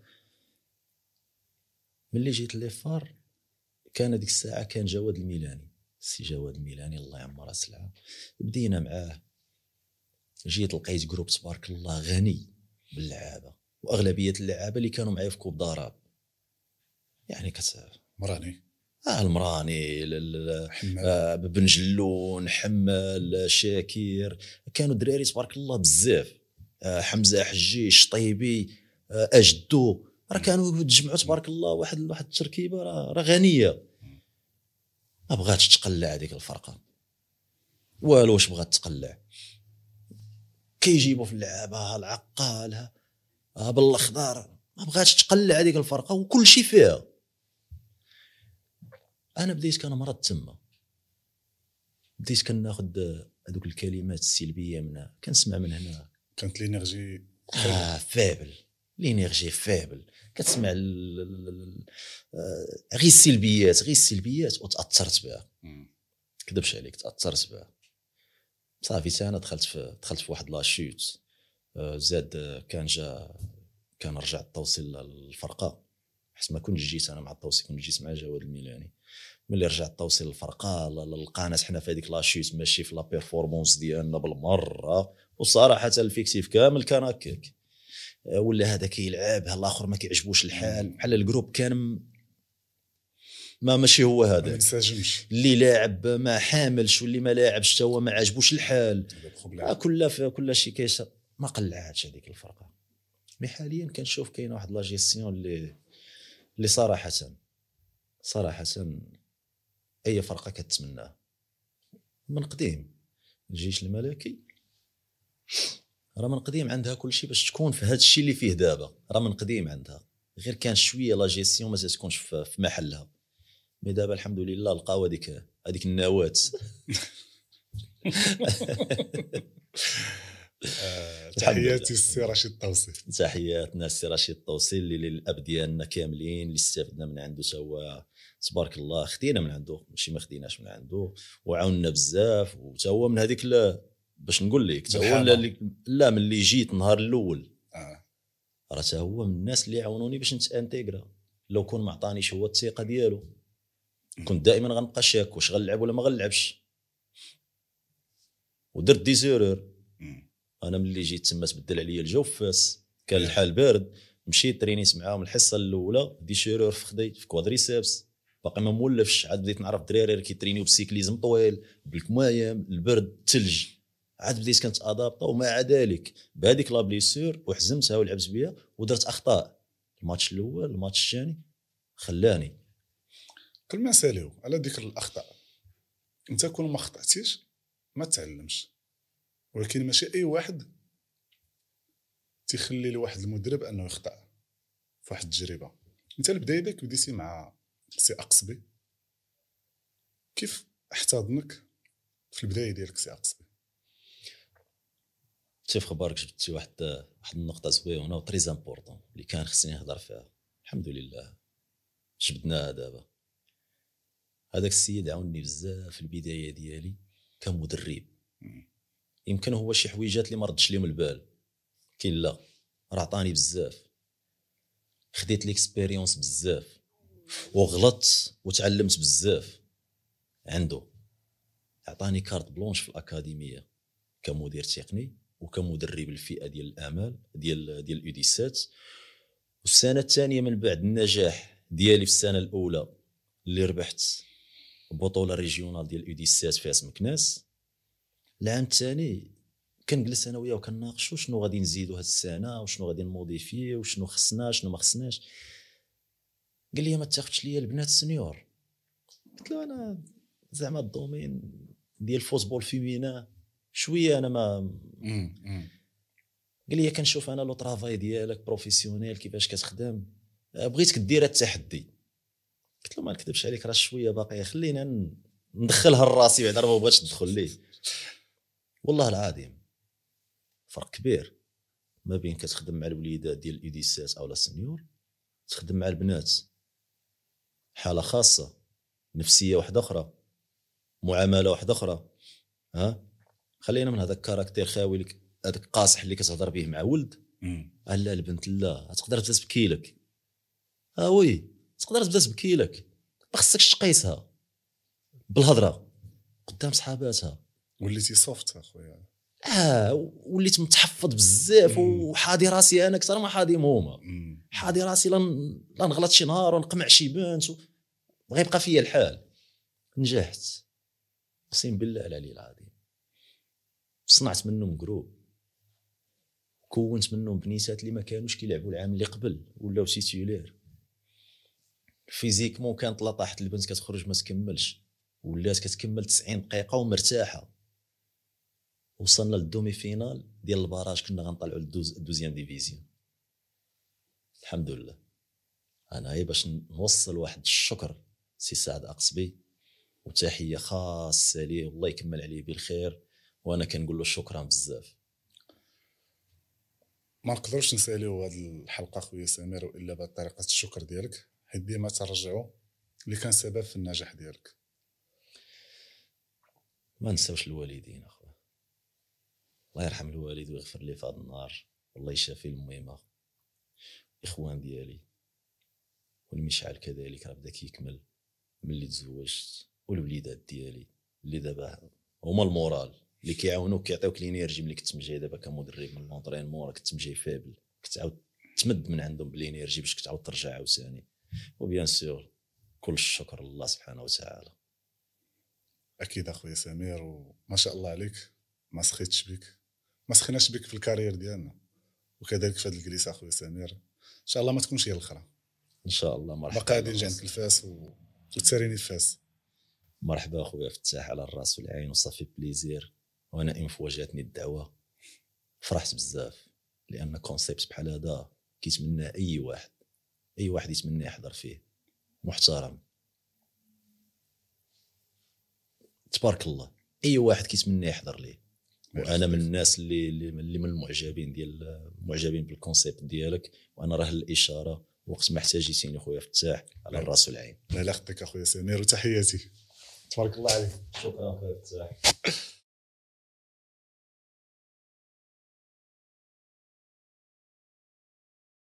ملي جيت لي فار كان هذيك الساعه كان جواد الميلاني، السي جواد الميلاني الله يعمر السلعه. بدينا معاه، جيت لقيت جروب تبارك الله غني باللعابه، واغلبيه اللعابه اللي كانوا معايا في كوب ضرب يعني مراني المراني بن جلون حمال شاكير، كانوا دراري تبارك الله بزاف. حمزه حجيش طيبي اجدو، راه كانوا تجمعوا تبارك الله واحد التركيبه راه غنيه. ما بغاتش تقلع هذيك الفرقه والو، واش بغات تقلع؟ كيجيبوا في اللعابه العقال بالاخضر، ما بغاتش تقلع هذيك الفرقه وكل شيء فيها. انا بديت كنمرض تما، بديت كناخذ هذوك الكلمات السلبيه منها، كنسمع من هنا كانت لينيرجي فابل، لينيرجي فابل، كتسمع غير السلبيات غير السلبيات وتاثرت بها. كذبش عليك، تاثرت بها صافي. انا دخلت في واحد لاشوت. زاد كان رجع التوصيل للفرقه، حيت ما كنتش جيت انا مع التوصيل، كنت جيت مع جواد الميلاني. ملي رجع التوصيل للفرقه لقانا حنا في هذيك لاشوت ماشي في لا بيرفورمانس ديالنا بالمره، وصراحه الفيكتيف كامل كان هكاك. ولا هذا كيلعب الاخر ما كيعجبوش الحال، بحال الجروب كان ماشي هو هذا منسجمش، اللي لاعب ما حاملش واللي ما لاعبش حتى هو ما عجبوش الحال. كل شيء كيش ما قلعاتش هذيك الفرقه. مي حاليا كنشوف كاينه واحد لا جيستيون اللي صراحه اي فرقه كتمناه من قديم. الجيش الملكي راه من قديم عندها كل شيء باش تكون في هذا الشيء اللي فيه دابا، راه من قديم عندها، غير كان شويه لا جيستيون ما تكونش في محلها. مي دابا الحمد لله لقاو هذيك النواه. تحياتي السي رشيد الطوسي. تحياتنا السي رشيد الطوسي اللي للاب ديالنا كاملين اللي استفدنا من عنده هو تبارك الله. خدينا من عنده ماشي ما خديناش من عنده، وعاوننا بزاف. وتا هو من هذيك باش نقول لك تا هو لا من اللي جيت نهار الاول راه تا هو من الناس اللي عاونوني باش نتانتيغرا. لو كون ما عطانيش هو الثقه ديالو كنت دائما غنبقى شاك واش غنلعب ولا ما غنلعبش. ودرت دي زيرور. انا ملي جيت تما تبدل عليا الجو في فاس، كان الحال بارد، مشيت ترينيت معاهم الحصه الاولى دي شيرور في خدي في كوادريسيبس، باقي ما مولفش. عاد بديت نعرف دراري كيترينيو بالسيكليزم طويل بالكمايم البرد الثلج، عاد بديت كنت ادابطا. ومع ذلك بهذيك لا بليسور وحزمتها ولعبت بيا ودرت اخطاء. الماتش الاول الماتش الثاني خلاني كل ما ساليو على ذكر الاخطاء. انت كون ما خطاتيش ما تعلمش، ولكن ماشي اي واحد تيخلي لواحد المدرب انه يخطا في واحد التجربه. انت البدايه ديك بديتي مع سي اقصبي، كيف احتضنك في البدايه ديالك سي اقصبي؟ في خبارك جبتي واحد النقطه زوينه وتري امبورطون اللي كان خصني نهضر فيها. الحمد لله جبدناها دابا. هذاك السيد عاونني بزاف في البدايه ديالي كمدرب. يمكن هو شي حويجات اللي ما ردش ليهم البال، كاين لا راه عطاني بزاف، خديت ليكسبيريونس بزاف وغلطت وتعلمت بزاف عنده. عطاني كارت بلونش في الاكاديميه كمدير تقني وكمدرب الفئه ديال الامال ديال الاوديسات. والسنه الثانيه من بعد النجاح ديالي في السنه الاولى اللي ربحت بطوله ريجيونال ديال الاوديسات في اسم مكناس. العام الثاني كنجلس انا وياه وكنناقشوا شنو غادي نزيدوا هاد السنه وشنو غادي نموديفي وشنو خصنا شنو ما خصناش. قال لي ما تاخذش ليا البنات السنيور. قلت له انا زعما الدومين ديال الفوتبول فيمينا شويه انا ما قال لي كنشوف انا لو طرافاي ديالك بروفيسيونيل كيفاش كتخدم، بغيتك دير التحدي. قلت له ما نكذبش عليك راه شويه باقي، خلينا ندخلها لراسي بعدا ما بغاتش تدخل لي. والله العظيم فرق كبير ما بين كتخدم مع الوليدات ديال الاوديسات او لا سنيور، تخدم مع البنات حاله خاصه، نفسيه واحده اخرى، معامله واحده اخرى. خلينا من هذاك الكاركتير خاوي لك، هذاك قاصح اللي كتهضر به مع ولد. لا البنت لا تقدر تبدا تبكي لك، وي تقدر تبدا تبكي لك، ما خصكش تقيسها بالهضره قدام صحاباتها. وليتي سوفت اخويا. وليت متحفظ بزاف وحاضي راسي انا اكثر ما حاضي هما. حاضي راسي لا نغلط شي نهار ونقمع شي بنت غيبقى فيا الحال. نجحت اقسم بالله العلي العظيم. صنعت منهم جروب، كونت منهم بنيسات اللي ما كانوش كيلعبوا العام اللي قبل ولاو تيتولير. فيزيكمون كانت لا طاحت البنت كتخرج ما تكملش، ولات كتكمل 90 دقيقه ومرتاحه. وصلنا للدومي فينال ديال الباراج، كنا غنطلعوا للدوزيام ديفيزيون. الحمد لله. انا هي باش نوصل واحد الشكر سي سعد اقصبي وتحيه خاصه ليه، والله يكمل عليه بالخير، وانا كنقول له شكرا بزاف. ما نقدروش نساليو هذه الحلقه خويا سمير الا بطريقه الشكر ديالك، حيت ديما ترجعوا اللي كان سبب في النجاح ديالك. ما نساوش الوالدين اخويا، الله يرحم الوالد ويغفر لي في هذا النهار، والله يشافي المهمه. اخوان ديالي والمشعل كذلك راه بدا كيكمل ملي تزوجت، والوليدات ديالي اللي دابا هما المورال اللي كيعاونوك كيعطيوك الانرجي. ملي كنت مجاي دابا كمدرب من لونطرينمون، كنت مجاي فابل، كتعاود تمد من عندهم بالانرجي باش كتعاود ترجع عاوتاني. وبيان سور كل الشكر لله سبحانه وتعالى. اكيد اخويا سمير، وما شاء الله عليك، ما سخيتش بك، ما سخيناش بك في الكارير ديالنا، وكذلك في هذه الجلسه اخويا سمير. ان شاء الله ما تكونش هي الاخرى، ان شاء الله. مرحبا، باقي غادي نجي عندك الفاس وتساريني الفاس. مرحبا اخويا فتاح، على الراس والعين، وصافي بليزير. وانا ان فواجاتني الدعوه فرحت بزاف، لان كونسيبت بحال هذا كيتمنى اي واحد يتمنى يحضر فيه، محترم تبارك الله، اي واحد كيتمنى يحضر ليه. وانا من الناس اللي من المعجبين بالكونسيبت ديالك، وانا راه الاشاره وقت ما احتاجيتيني خويا فتاح على الراس والعين. الله يخليك اخويا سمير، وتحياتي. تبارك الله عليك. شكرا خويا فتاح.